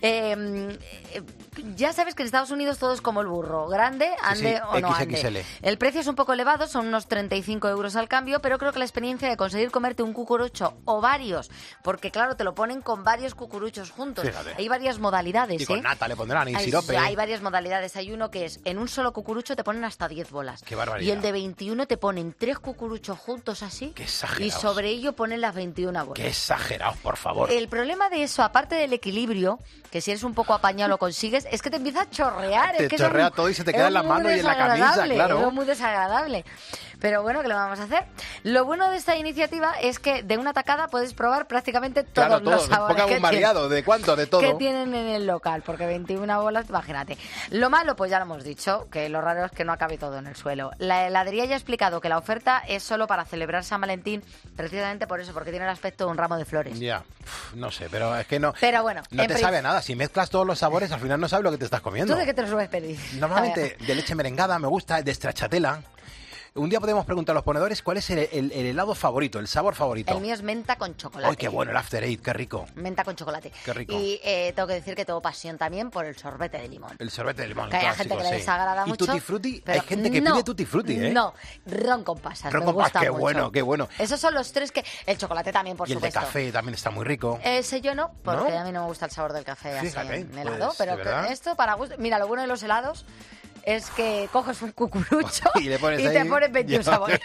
Eh, eh, ya sabes que en Estados Unidos todo es como el burro, grande, ande sí, o no equis equis ele. ande. El precio es un poco elevado, son unos treinta y cinco euros al cambio, pero creo que la experiencia de conseguir comerte un cucurucho o varios, porque claro, te lo ponen con varios cucuruchos juntos. Fíjate. Hay varias modalidades, Y con ¿eh? nata le pondrán, y Hay, sirope. hay varias modalidades. Hay uno que es, en un solo cucurucho te ponen hasta diez bolas. Qué barbaridad. Y el de veintiuno te ponen tres cucuruchos juntos así. Qué Y exagerados. sobre ello ponen las veintiuna bolas. Qué exagerados, por favor. El problema de eso, aparte del equilibrio, que si eres un poco apañado lo consigues, es que te empieza a chorrear. Te es que chorrea eso es- todo y se te es queda en la muy mano y en la camisa, desagradable, claro. Es muy desagradable. Pero bueno, ¿qué le vamos a hacer? Lo bueno de esta iniciativa es que de una tacada puedes probar prácticamente todos Claro, todo. los sabores Ponga que un variado. ¿De cuánto? De todo. que tienen en el local, porque veintiuna bolas, imagínate. Lo malo, pues ya lo hemos dicho, que lo raro es que no acabe todo en el suelo. La heladería ya ha explicado que la oferta es solo para celebrar San Valentín, precisamente por eso, porque tiene el aspecto de un ramo de flores. Ya, Uf, no sé, pero es que no. Pero bueno, No en te prin- sabe a nada. Si mezclas todos los sabores, al final no sabes lo que te estás comiendo. ¿Tú de qué te lo sueles pedir? Normalmente A ver. de leche merengada me gusta, de stracciatella. Un día podemos preguntar a los ponedores cuál es el, el- el helado favorito, el sabor favorito. El mío es menta con chocolate. ¡Ay, qué bueno! El After Eight, qué rico. Menta con chocolate. Qué rico. Y eh, tengo que decir que tengo pasión también por el sorbete de limón. El sorbete de limón, Que hay clásico, gente que le sí. desagrada ¿Y mucho. tutti frutti? pero Hay gente que no, pide tutti frutti, ¿eh? No, ron con pasas. Ron me con pasas, gusta qué mucho. bueno, qué bueno. Esos son los tres que... El chocolate también, por y el supuesto. de café también está muy rico. Ese yo no, porque ¿No? a mí no me gusta el sabor del café Fíjate, así en pues, helado. ¿de pero verdad? que esto para gusto... Mira, lo bueno de los helados es que coges un cucurucho Y le pones y te ahí- pones veintiún Ya. sabores.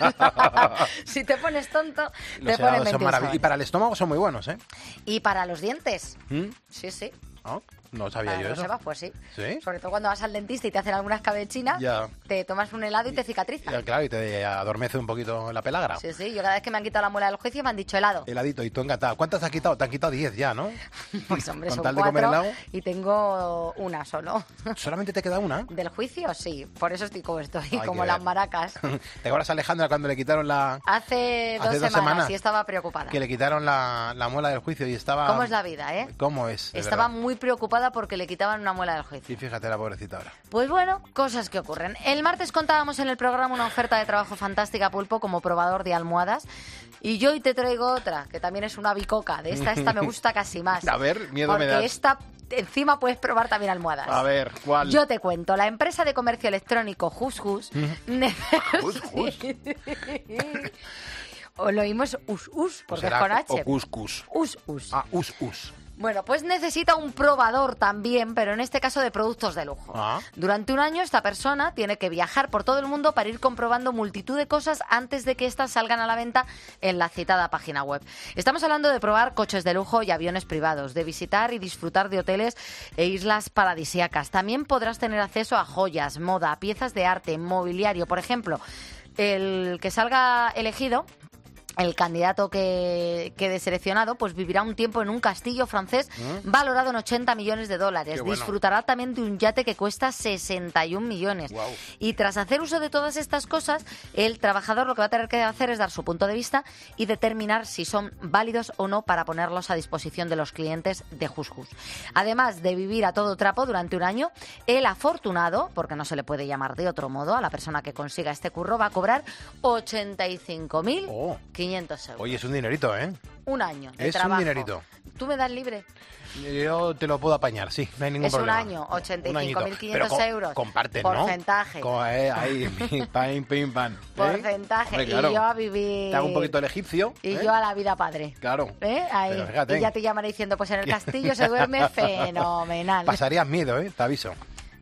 Si te pones tonto, Los te pones helados son veintiún maravillosos. sabores. Y para el estómago son muy buenos, ¿eh? Y para los dientes, ¿Mm? sí, sí. ¿No? No sabía Para yo que lo eso. sepas, pues sí. ¿Sí? Sobre todo cuando vas al dentista y te hacen algunas cabecinas, Ya. te tomas un helado y te cicatriza. Ya, claro, y te adormece un poquito la pelagra. Sí, sí. Yo cada vez que me han quitado la muela del juicio me han dicho helado. Heladito, y tú encantada. ¿Cuántas has quitado? Te han quitado diez ya, ¿no? Pues hombre, Con son tal de comer cuatro helado. y tengo una solo. ¿Solamente te queda una? ¿Del juicio? Sí. Por eso estoy como estoy, Hay como que las ver. maracas. ¿Te acuerdas, Alejandra, cuando le quitaron la... Hace, dos, Hace dos semanas, semanas y estaba preocupada. que le quitaron la, la muela del juicio y estaba... ¿Cómo es la vida, eh? ¿Cómo es? de Estaba verdad? muy preocupada porque le quitaban una muela del juicio. Y fíjate la pobrecita ahora. Pues bueno, cosas que ocurren. El martes contábamos en el programa una oferta de trabajo fantástica, Pulpo, como probador de almohadas. Y yo hoy te traigo otra, que también es una bicoca. De esta, esta me gusta casi más. A ver, miedo porque me das. esta, encima puedes probar también almohadas. A ver, ¿cuál? Yo te cuento, la empresa de comercio electrónico Hus Hus... Hus Hus. O lo oímos Us Us, porque Será es con H. O cuscus. Us Us. Ah, us, us. Bueno, pues necesita un probador también, pero en este caso de productos de lujo. Ah. Durante un año esta persona tiene que viajar por todo el mundo para ir comprobando multitud de cosas antes de que éstas salgan a la venta en la citada página web. Estamos hablando de probar coches de lujo y aviones privados, de visitar y disfrutar de hoteles e islas paradisíacas. También podrás tener acceso a joyas, moda, piezas de arte, mobiliario. Por ejemplo, el que salga elegido, el candidato que quede seleccionado, pues vivirá un tiempo en un castillo francés ¿Mm? valorado en ochenta millones de dólares. Qué bueno. Disfrutará también de un yate que cuesta sesenta y un millones. Guau. Y tras hacer uso de todas estas cosas, el trabajador lo que va a tener que hacer es dar su punto de vista y determinar si son válidos o no para ponerlos a disposición de los clientes de Hus Hus. Además de vivir a todo trapo durante un año, el afortunado, porque no se le puede llamar de otro modo, a la persona que consiga este curro va a cobrar ochenta y cinco mil quinientos euros. Oye, es un dinerito, ¿eh? Un año de Es un trabajo. dinerito. ¿Tú me das libre? Yo te lo puedo apañar, sí, no hay ningún Es problema. un año, ochenta y Un cinco mil añito. quinientos Pero co- euros. comparten, ¿no? Porcentaje. Como, eh, ahí, pim, pim, pam. ¿eh? Porcentaje. Hombre, claro. Y yo a vivir... Te hago un poquito el egipcio. Y ¿eh? yo a la vida padre. Claro. ¿Eh? Ahí. Pero fíjate. Y ya te llamaré diciendo, pues en el castillo se duerme fenomenal. Pasarías miedo, ¿eh? Te aviso.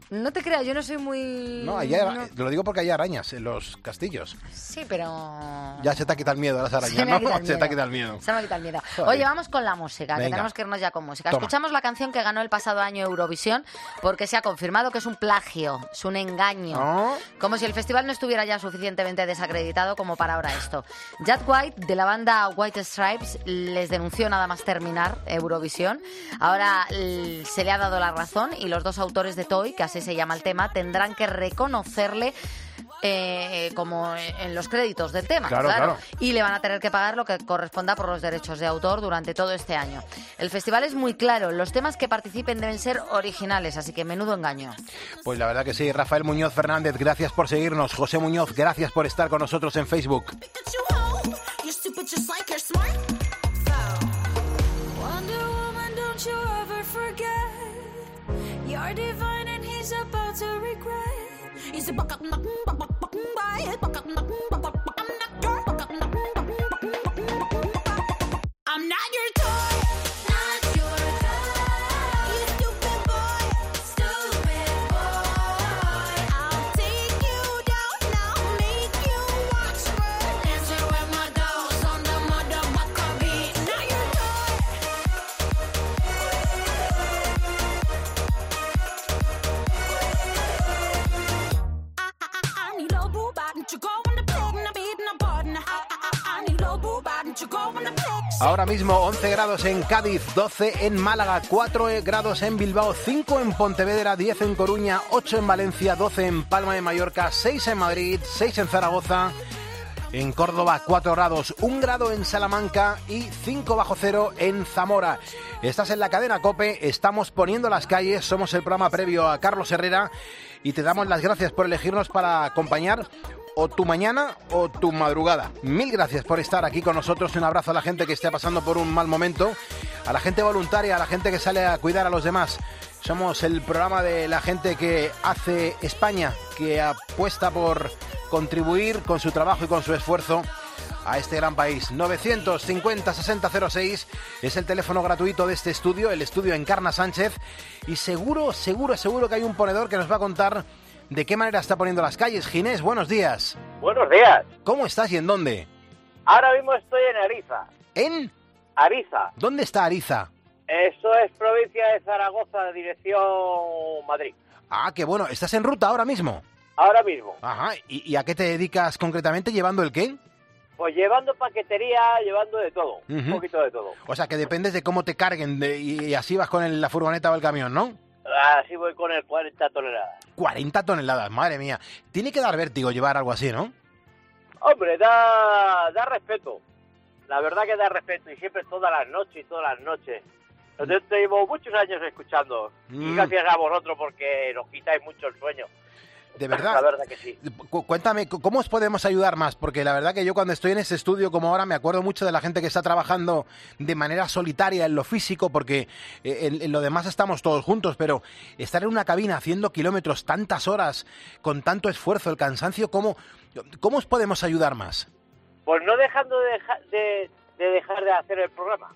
No te creas, yo no soy muy... No, allá, no. lo digo porque hay arañas en los castillos. Sí, pero... Ya se te ha quitado el miedo a las arañas, Se me ha ¿no? quitado el Se te ha miedo. quitado el miedo. Se me ha quitado el miedo. Joder. Oye, vamos con la música, que Venga. tenemos que irnos ya con música. Toma. Escuchamos la canción que ganó el pasado año Eurovisión porque se ha confirmado que es un plagio, es un engaño. ¿Oh? Como si el festival no estuviera ya suficientemente desacreditado como para ahora esto. Jack White, de la banda White Stripes, les denunció nada más terminar Eurovisión. Ahora l- se le ha dado la razón y los dos autores de Toy, que así se llama el tema, tendrán que reconocerle eh, como en los créditos del tema, Claro, claro. y le van a tener que pagar lo que corresponda por los derechos de autor durante todo este año. El festival es muy claro, los temas que participen deben ser originales, así que menudo engaño. Pues la verdad que sí. Rafael Muñoz Fernández, gracias por seguirnos. José Muñoz, gracias por estar con nosotros en Facebook. You're stupid just like her smart. Wonder Woman, don't you ever forget. You're divine and he's about to regret. He's a buck up, buck up, buck up, buy it, buck up, buck up, buck up, I'm not your buck up, buck up, buck up, buck up. I'm not your toy, not your toy. You stupid boy, stupid boy. I'll take you down now, make you watch me dancing with my dolls on the motherfucker beat. Not your I need a boo bad and you go on the pig and I'm beating a button. I need a boo bad and you go on the pig. Ahora mismo once grados en Cádiz, doce en Málaga, cuatro grados en Bilbao, cinco en Pontevedra, diez en Coruña, ocho en Valencia, doce en Palma de Mallorca, seis en Madrid, seis en Zaragoza, en Córdoba cuatro grados, un grado en Salamanca y cinco bajo cero en Zamora. Estás en la cadena COPE, estamos poniendo las calles, somos el programa previo a Carlos Herrera y te damos las gracias por elegirnos para acompañar o tu mañana o tu madrugada. Mil gracias por estar aquí con nosotros. Un abrazo a la gente que esté pasando por un mal momento, a la gente voluntaria, a la gente que sale a cuidar a los demás. Somos el programa de la gente que hace España, que apuesta por contribuir con su trabajo y con su esfuerzo a este gran país. novecientos cincuenta sesenta cero seis es el teléfono gratuito de este estudio, el estudio Encarna Sánchez, y seguro, seguro, seguro que hay un ponedor que nos va a contar de qué manera está poniendo las calles. Ginés, buenos días. Buenos días. ¿Cómo estás y en dónde? Ahora mismo estoy en Ariza. ¿En? Ariza. ¿Dónde está Ariza? Eso es provincia de Zaragoza, dirección Madrid. Ah, qué bueno. ¿Estás en ruta ahora mismo? Ahora mismo. Ajá. ¿Y, y a qué te dedicas concretamente? ¿Llevando el qué? Pues llevando paquetería, llevando de todo. Un Ujú. poquito de todo. O sea, que dependes de cómo te carguen de- y, y así vas con el- la furgoneta o el camión, ¿no? Así voy con el cuarenta toneladas. cuarenta toneladas, madre mía. Tiene que dar vértigo llevar algo así, ¿no? Hombre, da, da respeto. La verdad que da respeto. Y siempre todas las noches y todas las noches. Nosotros llevo muchos años escuchando. Y Mm. gracias a vosotros porque nos quitáis mucho el sueño. De verdad. La verdad que sí. Cu- Cuéntame, c- ¿cómo os podemos ayudar más? Porque la verdad que yo cuando estoy en ese estudio como ahora me acuerdo mucho de la gente que está trabajando de manera solitaria en lo físico, porque eh, en, en lo demás estamos todos juntos, pero estar en una cabina haciendo kilómetros tantas horas, con tanto esfuerzo, el cansancio, ¿cómo, cómo os podemos ayudar más? Pues no dejando de, deja- de, de dejar de hacer el programa.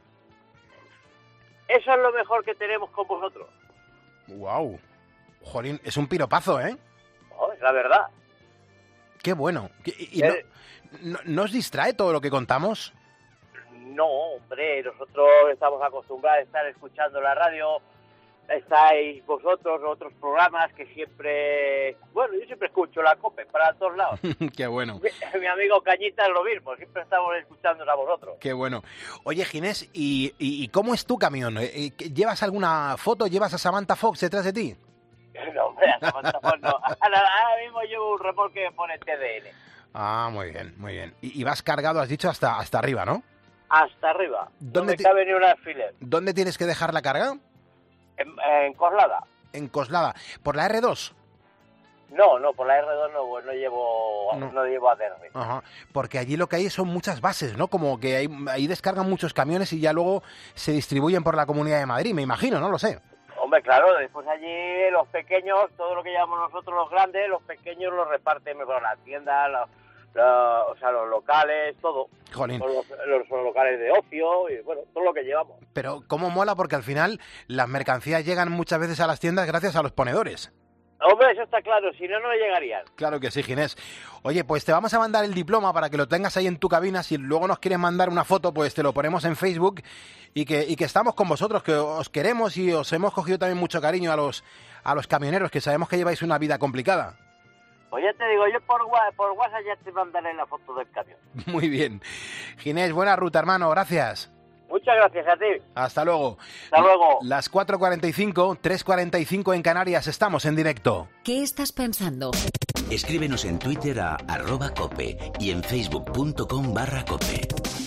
Eso es lo mejor que tenemos con vosotros. ¡Wow! Jolín, es un piropazo, ¿eh? Oh, es la verdad. ¡Qué bueno! ¿Y, y no, Eh. no- no os distrae todo lo que contamos? No, hombre, nosotros estamos acostumbrados a estar escuchando la radio. Estáis vosotros, otros programas que siempre... Bueno, yo siempre escucho la COPE para todos lados. ¡Qué bueno! Mi, mi amigo Cañita es lo mismo, siempre estamos escuchando a vosotros. Qué bueno. Oye, Ginés, ¿y, y, y cómo es tu camión? Eh, eh, ¿Llevas alguna foto? ¿Llevas a Samantha Fox detrás de ti? No, hombre, a Samantha Fox no. Ahora, ahora mismo llevo un remolque que pone T D N. Ah, muy bien, muy bien. Y, y vas cargado, has dicho, hasta, hasta arriba, ¿no? Hasta arriba. No ¿Dónde me te- cabe ni un alfiler. ¿Dónde tienes que dejar la carga? En, en Coslada. En Coslada. ¿Por la erre dos? No, no, por la erre dos no, no llevo, No. no. llevo A D R. Ajá. Porque allí lo que hay son muchas bases, ¿no? Como que ahí, ahí descargan muchos camiones y ya luego se distribuyen por la Comunidad de Madrid, me imagino, no lo sé. Hombre, claro, después allí los pequeños, todo lo que llamamos nosotros los grandes, los pequeños los reparten mejor las tiendas, los, los- o sea, los locales, todo. Jolín. Los, los- los locales de ocio y bueno, todo lo que llevamos. Pero cómo mola porque al final las mercancías llegan muchas veces a las tiendas gracias a los ponedores. Hombre, eso está claro, si no, no llegarían. Claro que sí, Ginés. Oye, pues te vamos a mandar el diploma para que lo tengas ahí en tu cabina. Si luego nos quieres mandar una foto, pues te lo ponemos en Facebook y que, y que estamos con vosotros, que os queremos y os hemos cogido también mucho cariño a los, a los camioneros, que sabemos que lleváis una vida complicada. Pues ya te digo, yo por, por WhatsApp ya te mandaré la foto del camión. Muy bien. Ginés, buena ruta, hermano, gracias. Muchas gracias a ti. Hasta luego. Hasta luego. Las cuatro cuarenta y cinco, tres cuarenta y cinco en Canarias, estamos en directo. ¿Qué estás pensando? Escríbenos en Twitter a arroba cope y en facebook.com barra cope.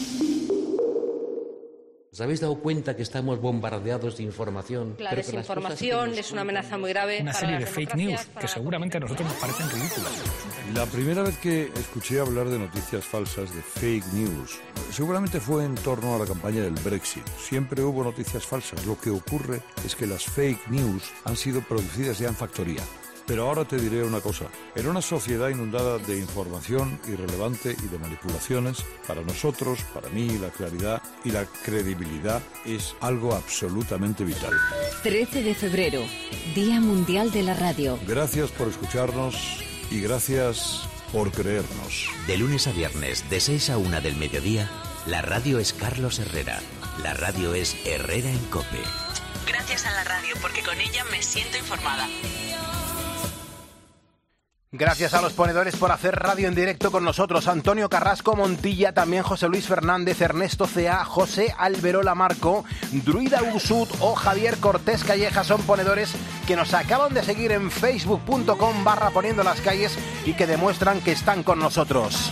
¿Os habéis dado cuenta que estamos bombardeados de información? La desinformación es una amenaza muy grave. Una para serie de las fake democracias, news para que la seguramente a nosotros nos parecen ridículas. La primera vez que escuché hablar de noticias falsas, de fake news, seguramente fue en torno a la campaña del Brexit. Siempre hubo noticias falsas. Lo que ocurre es que las fake news han sido producidas ya en factoría. Pero ahora te diré una cosa. En una sociedad inundada de información irrelevante y de manipulaciones, para nosotros, para mí, la claridad y la credibilidad es algo absolutamente vital. trece de febrero, Día Mundial de la Radio. Gracias por escucharnos y gracias por creernos. De lunes a viernes, de seis a una del mediodía, la radio es Carlos Herrera. La radio es Herrera en Cope. Gracias a la radio, porque con ella me siento informada. Gracias a los ponedores por hacer radio en directo con nosotros. Antonio Carrasco Montilla, también José Luis Fernández, Ernesto C A, José Alberola Marco, Druida Usud o Javier Cortés Calleja son ponedores que nos acaban de seguir en facebook.com barra poniendo las calles y que demuestran que están con nosotros.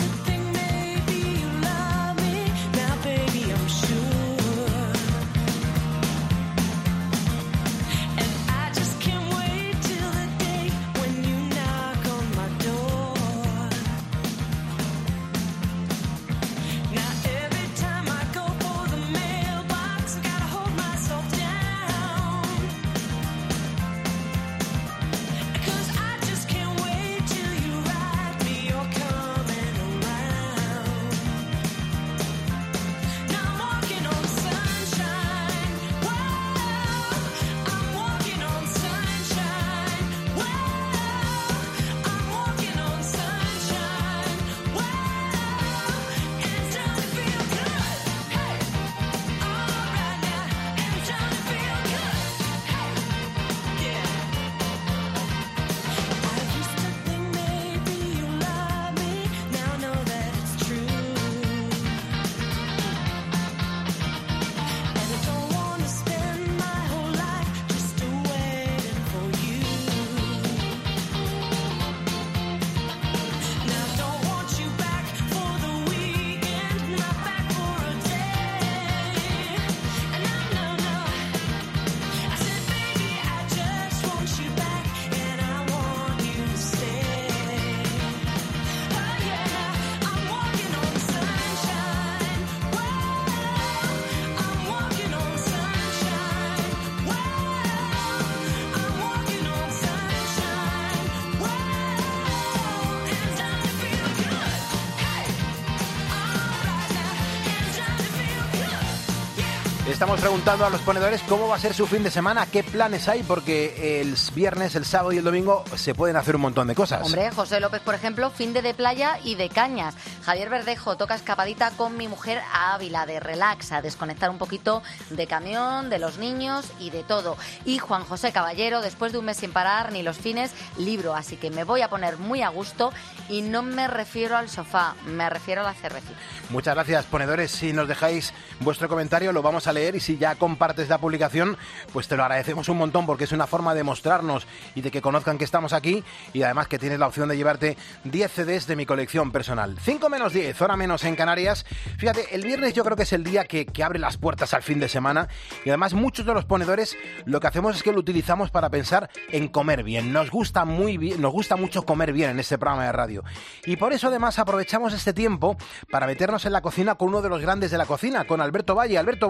Estamos preguntando a los ponedores cómo va a ser su fin de semana, qué planes hay, porque el viernes, el sábado y el domingo se pueden hacer un montón de cosas. Hombre, José López, por ejemplo, fin de, de playa y de cañas. Javier Verdejo toca escapadita con mi mujer a Ávila, de relax, a desconectar un poquito de camión, de los niños y de todo. Y Juan José Caballero, después de un mes sin parar, ni los fines, libro. Así que me voy a poner muy a gusto y no me refiero al sofá, me refiero a la cervecita. Muchas gracias, ponedores. Si nos dejáis vuestro comentario, lo vamos a leer, y si ya compartes la publicación, pues te lo agradecemos un montón, porque es una forma de mostrarnos y de que conozcan que estamos aquí, y además que tienes la opción de llevarte diez C Ds de mi colección personal. cinco menos diez, hora menos en Canarias. Fíjate, el viernes yo creo que es el día que, que abre las puertas al fin de semana, y además muchos de los ponedores lo que hacemos es que lo utilizamos para pensar en comer bien. Nos gusta muy bien, nos gusta mucho comer bien en este programa de radio, y por eso además aprovechamos este tiempo para meternos en la cocina con uno de los grandes de la cocina, con Alberto Valle. Alberto, buenos días.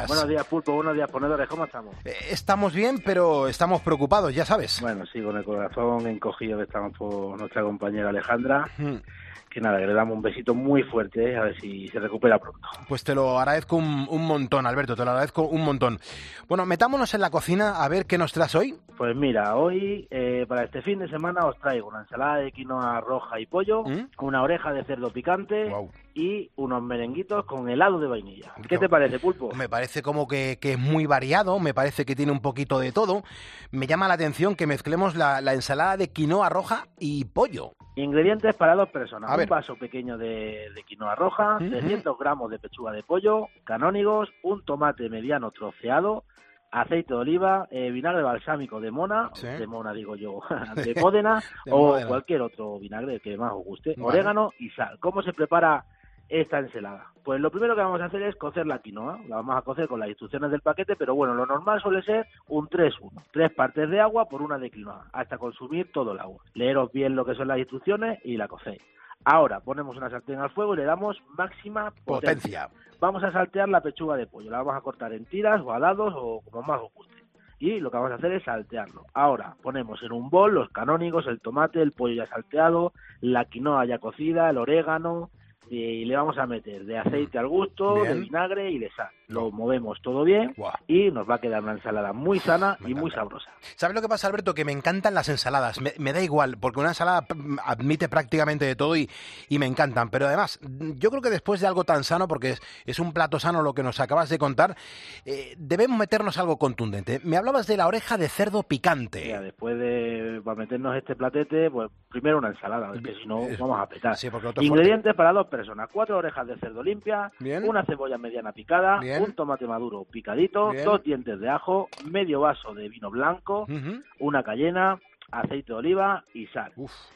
días. Buenos días, Pulpo, buenos días, ponedores, ¿cómo estamos? Eh, estamos bien, pero estamos preocupados, ya sabes. Bueno, sí, con el corazón encogido que estamos por nuestra compañera Alejandra. Hmm. Que nada, que le damos un besito muy fuerte, ¿eh? A ver si se recupera pronto. Pues te lo agradezco un, un montón, Alberto, te lo agradezco un montón. Bueno, metámonos en la cocina a ver qué nos traes hoy. Pues mira, hoy eh, para este fin de semana os traigo una ensalada de quinoa roja y pollo, ¿Mm? una oreja de cerdo picante wow. y unos merenguitos con helado de vainilla. ¿Qué, ¿Qué te parece, Pulpo? Me parece como que, que es muy variado, me parece que tiene un poquito de todo. Me llama la atención que mezclemos la, la ensalada de quinoa roja y pollo. Ingredientes para dos personas. A un ver. vaso pequeño de, de quinoa roja, uh-huh. trescientos gramos de pechuga de pollo, canónigos, un tomate mediano troceado, aceite de oliva, eh, vinagre balsámico de Mona, ¿sí? de Mona digo yo, de Módena de o Módena. Cualquier otro vinagre que más os guste, vale. orégano y sal. ¿Cómo se prepara esta ensalada? Pues lo primero que vamos a hacer es cocer la quinoa. La vamos a cocer con las instrucciones del paquete, pero bueno, lo normal suele ser un tres uno. Tres partes de agua por una de quinoa, hasta consumir todo el agua. Leeros bien lo que son las instrucciones y la cocéis. Ahora ponemos una sartén al fuego y le damos máxima potencia. potencia. Vamos a saltear la pechuga de pollo. La vamos a cortar en tiras o a dados o como más os guste. Y lo que vamos a hacer es saltearlo. Ahora ponemos en un bol los canónigos, el tomate, el pollo ya salteado, la quinoa ya cocida, el orégano, y le vamos a meter de aceite al gusto, bien. de vinagre y de sal. Lo movemos todo bien wow. y nos va a quedar una ensalada muy sana me y encanta. muy sabrosa. ¿Sabes lo que pasa, Alberto? Que me encantan las ensaladas. Me, me da igual, porque una ensalada admite prácticamente de todo y, y me encantan. Pero además, yo creo que después de algo tan sano, porque es, es un plato sano lo que nos acabas de contar, eh, debemos meternos algo contundente. Me hablabas de la oreja de cerdo picante. Mira, después de para meternos este platete, pues primero una ensalada, porque si no vamos a petar. Sí, Ingredientes fuerte. para dos personas. Cuatro orejas de cerdo limpias, bien. una cebolla mediana picada, bien. un tomate maduro picadito, bien. dos dientes de ajo, medio vaso de vino blanco, uh-huh. una cayena, aceite de oliva y sal.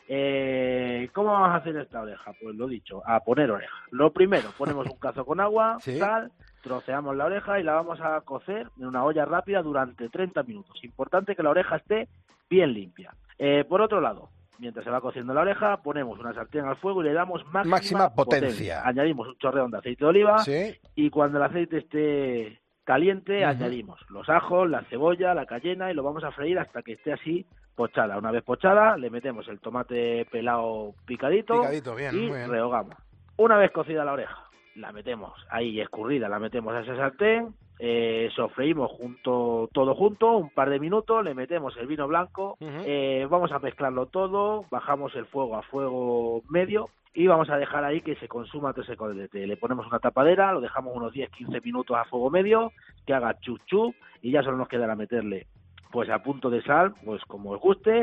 Eh, ¿Cómo vamos a hacer esta oreja? Pues lo dicho, a poner oreja. Lo primero, ponemos un cazo con agua, ¿sí? sal, troceamos la oreja y la vamos a cocer en una olla rápida durante treinta minutos. Importante que la oreja esté bien limpia. Eh, por otro lado, mientras se va cociendo la oreja, ponemos una sartén al fuego y le damos máxima, máxima potencia. potencia. Añadimos un chorreón de aceite de oliva ¿Sí? y cuando el aceite esté caliente, uh-huh. añadimos los ajos, la cebolla, la cayena y lo vamos a freír hasta que esté así pochada. Una vez pochada, le metemos el tomate pelado picadito, picadito bien, y muy bien. rehogamos. Una vez cocida la oreja, la metemos ahí escurrida, la metemos a esa sartén, eh, sofreímos junto, todo junto, un par de minutos, le metemos el vino blanco, uh-huh. eh, vamos a mezclarlo todo, bajamos el fuego a fuego medio y vamos a dejar ahí que se consuma todo ese caldete. Le ponemos una tapadera, lo dejamos unos diez a quince minutos a fuego medio, que haga chup chup y ya solo nos quedará meterle pues a punto de sal, pues como os guste,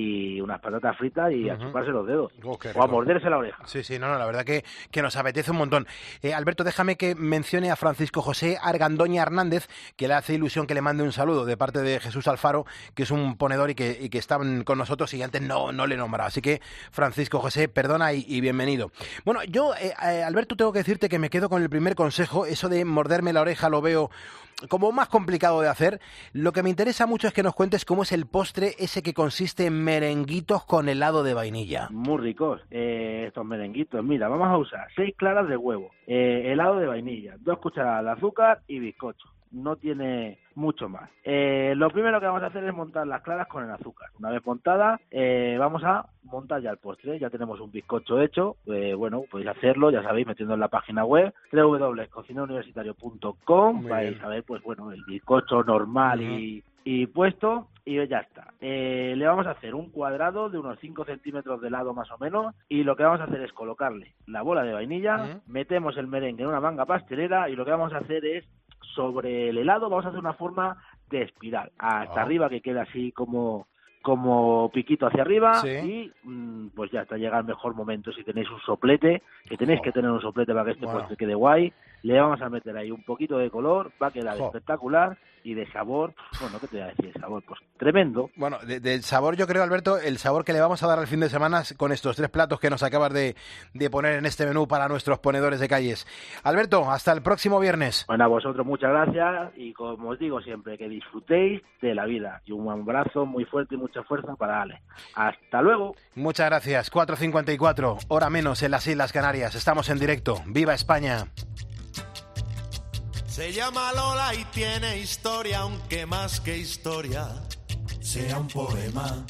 y unas patatas fritas y uh-huh. a chuparse los dedos, oh, o a morderse la oreja. Sí, sí, no, no, la verdad que, que nos apetece un montón. Eh, Alberto, déjame que mencione a Francisco José Argandoña Hernández, que le hace ilusión que le mande un saludo de parte de Jesús Alfaro, que es un ponedor y que, y que está con nosotros y antes no, no le nombraba. Así que, Francisco José, perdona y, y bienvenido. Bueno, yo, eh, eh, Alberto, tengo que decirte que me quedo con el primer consejo. Eso de morderme la oreja lo veo como más complicado de hacer. Lo que me interesa mucho es que nos cuentes cómo es el postre ese que consiste en merenguitos con helado de vainilla. Muy ricos eh, estos merenguitos. Mira, vamos a usar seis claras de huevo, eh, helado de vainilla, dos cucharadas de azúcar y bizcocho. No tiene mucho más. Eh, lo primero que vamos a hacer es montar las claras con el azúcar. Una vez montada, eh, vamos a montar ya el postre. Ya tenemos un bizcocho hecho. Eh, bueno, podéis hacerlo, ya sabéis, metiendo en la página web doble u doble u doble u punto cocina universitario punto com. Vais a ver, pues bueno, el bizcocho normal uh-huh. y, y puesto. Y ya está. Eh, le vamos a hacer un cuadrado de unos cinco centímetros de lado más o menos. Y lo que vamos a hacer es colocarle la bola de vainilla. Uh-huh. Metemos el merengue en una manga pastelera. Y lo que vamos a hacer es, sobre el helado, vamos a hacer una forma de espiral hasta oh. arriba, que queda así como como piquito hacia arriba ¿Sí? y mmm, pues ya hasta llega el mejor momento. Si tenéis un soplete, que tenéis oh. que tener un soplete para que este bueno. postre quede guay, le vamos a meter ahí un poquito de color, va a quedar oh. espectacular y de sabor, bueno, ¿qué te voy a decir? De sabor, pues tremendo. Bueno, del de sabor yo creo, Alberto, el sabor que le vamos a dar al fin de semana con estos tres platos que nos acabas de, de poner en este menú para nuestros ponedores de calles. Alberto, hasta el próximo viernes. Bueno, a vosotros muchas gracias y como os digo siempre, que disfrutéis de la vida y un abrazo muy fuerte y mucha fuerza para Ale. Hasta luego. Muchas gracias. cuatro cincuenta y cuatro, hora menos en las Islas Canarias. Estamos en directo. ¡Viva España! Se llama Lola y tiene historia, aunque más que historia sea un poema.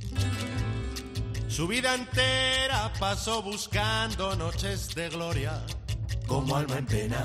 Su vida entera pasó buscando noches de gloria, como alma en pena.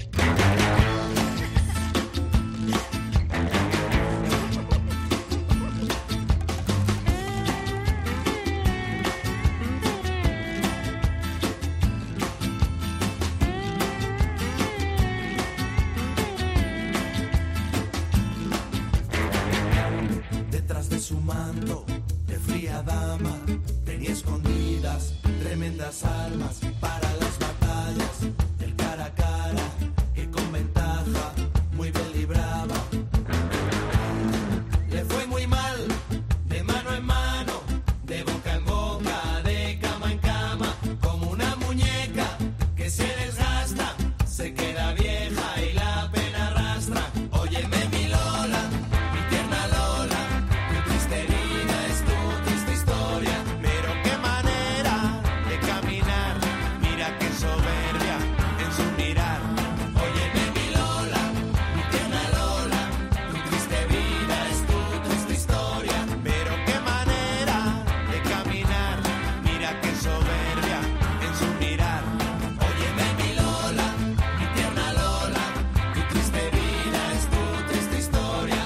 Detrás de su manto de fría dama tenía escondidas tremendas armas para las batallas del cara a cara, que con ventaja muy bien libraba. Le fue muy mal, de mano en mano, de boca en boca, de cama en cama, como una muñeca que se desgasta, se queda vieja y la pena arrastra. Óyeme mi Lola, mi tierna Lola, tu triste vida es tu triste historia, pero qué manera de caminar, mira qué soberbia en su mirar. Óyeme mi Lola, mi tierna Lola, tu triste vida es tu triste historia, pero qué manera de caminar, mira qué soberbia en su mirar. Óyeme mi Lola, mi tierna Lola, tu triste vida es tu triste historia.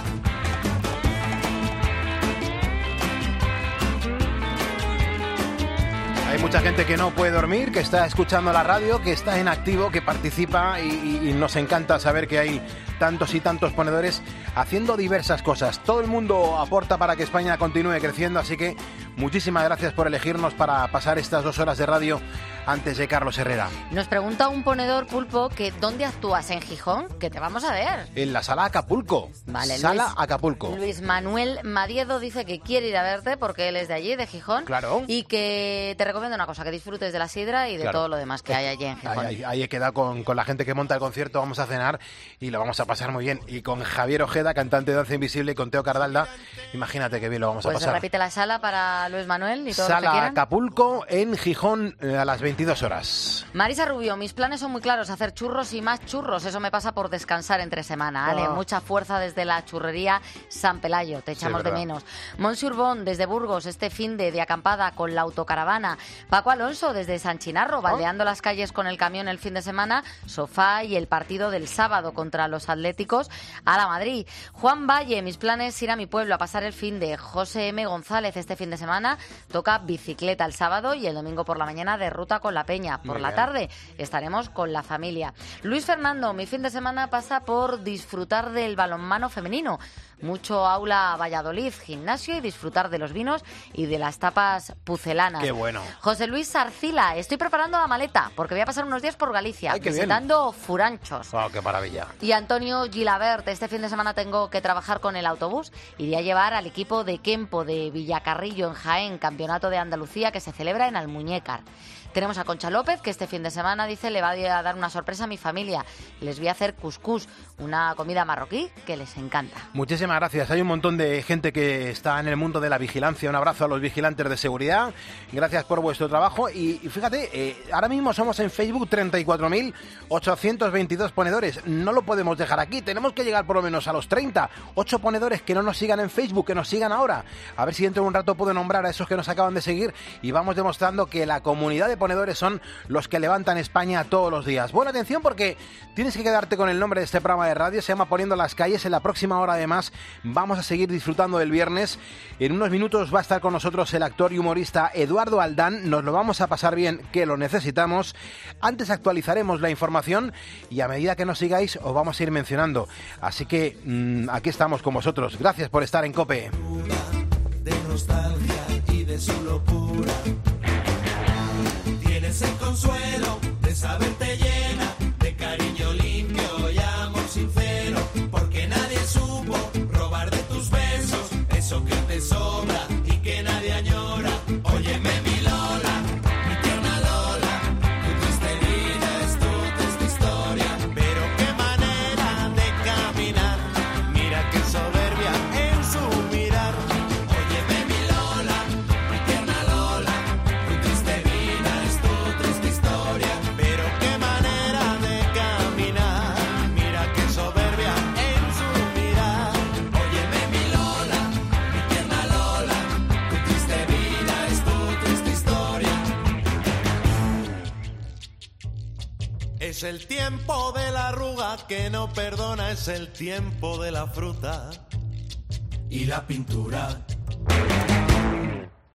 Hay mucha gente que no puede dormir, que está escuchando la radio, que está en activo, que participa y, y- y nos encanta saber que hay tantos y tantos ponedores haciendo diversas cosas. Todo el mundo aporta para que España continúe creciendo, así que muchísimas gracias por elegirnos para pasar estas dos horas de radio antes de Carlos Herrera. Nos pregunta un ponedor, Pulpo, que ¿dónde actúas? ¿En Gijón? Que te vamos a ver. En la Sala Acapulco. Vale, Sala Luis- Acapulco. Luis Manuel Madiedo dice que quiere ir a verte porque él es de allí, de Gijón. Claro. Y que te recomiendo una cosa, que disfrutes de la sidra y de Claro. todo lo demás que hay allí en Gijón. Ahí, ahí- ahí he quedado con, con la gente que monta el concierto, vamos a cenar y lo vamos a pasar muy bien. Y con Javier Ojeda, cantante de Danza Invisible, y con Teo Cardalda, imagínate qué bien lo vamos Pues a se pasar. repite la sala para Luis Manuel y todos los que Sala quieran. Acapulco en Gijón eh, a las veintidós horas. Marisa Rubio, mis planes son muy claros, hacer churros y más churros. Eso me pasa por descansar entre semana. Ale, Ah. mucha fuerza desde la churrería San Pelayo, te Sí, echamos de verdad. menos. Monsi Urbón, desde Burgos, este fin de, de acampada con la autocaravana. Paco Alonso, desde San Chinarro, baldeando las calles con el camión el fin de semana. Sofá y el partido del sábado contra los Atléticos a la Madrid. Juan Valle, mis planes ir a mi pueblo a pasar el fin de. José M. González, este fin de semana toca bicicleta el sábado y el domingo por la mañana de ruta con la Peña. Por Muy la bien. tarde estaremos con la familia. Luis Fernando, mi fin de semana pasa por disfrutar del balonmano femenino. Mucho aula a Valladolid, gimnasio y disfrutar de los vinos y de las tapas pucelanas. Qué bueno. José Luis Arcila, estoy preparando la maleta porque voy a pasar unos días por Galicia Ay, qué bien. visitando Furanchos. Wow, qué maravilla. Y Antonio Gilabert, este fin de semana tengo que trabajar con el autobús. Iré a llevar al equipo de Kempo de Villacarrillo en Jaén, campeonato de Andalucía que se celebra en Almuñécar. Tenemos a Concha López, que este fin de semana dice le va a dar una sorpresa a mi familia. Les voy a hacer cuscús, una comida marroquí que les encanta. Muchísimas gracias. Hay un montón de gente que está en el mundo de la vigilancia. Un abrazo a los vigilantes de seguridad. Gracias por vuestro trabajo. Y, y fíjate, eh, ahora mismo somos en Facebook treinta y cuatro mil ochocientos veintidós ponedores. No lo podemos dejar aquí. Tenemos que llegar por lo menos a los treinta. ocho ponedores que no nos sigan en Facebook, que nos sigan ahora. A ver si dentro de un rato puedo nombrar a esos que nos acaban de seguir. Y vamos demostrando que la comunidad de ponedores son los que levantan España todos los días. Buena atención porque tienes que quedarte con el nombre de este programa de radio. Se llama Poniendo las Calles. En la próxima hora, además, vamos a seguir disfrutando del viernes. En unos minutos va a estar con nosotros el actor y humorista Eduardo Aldán. Nos lo vamos a pasar bien, que lo necesitamos. Antes actualizaremos la información y a medida que nos sigáis os vamos a ir mencionando. Así que mmm, aquí estamos con vosotros. Gracias por estar en COPE. De nostalgia y de su locura. Tienes el consuelo de saberte llena de cariño limpio y amor sincero, porque nadie supo robar de tus besos eso que te sobra y que nadie añora. Óyeme mi Lola, mi tierna Lola, tu triste vida es tu triste historia, pero qué manera de caminar, mira qué soberbia en su mirar. Óyeme mi Lola, mi tierna Lola, tu triste vida es tu triste historia, pero qué manera Es el tiempo de la arruga que no perdona, es el tiempo de la fruta y la pintura.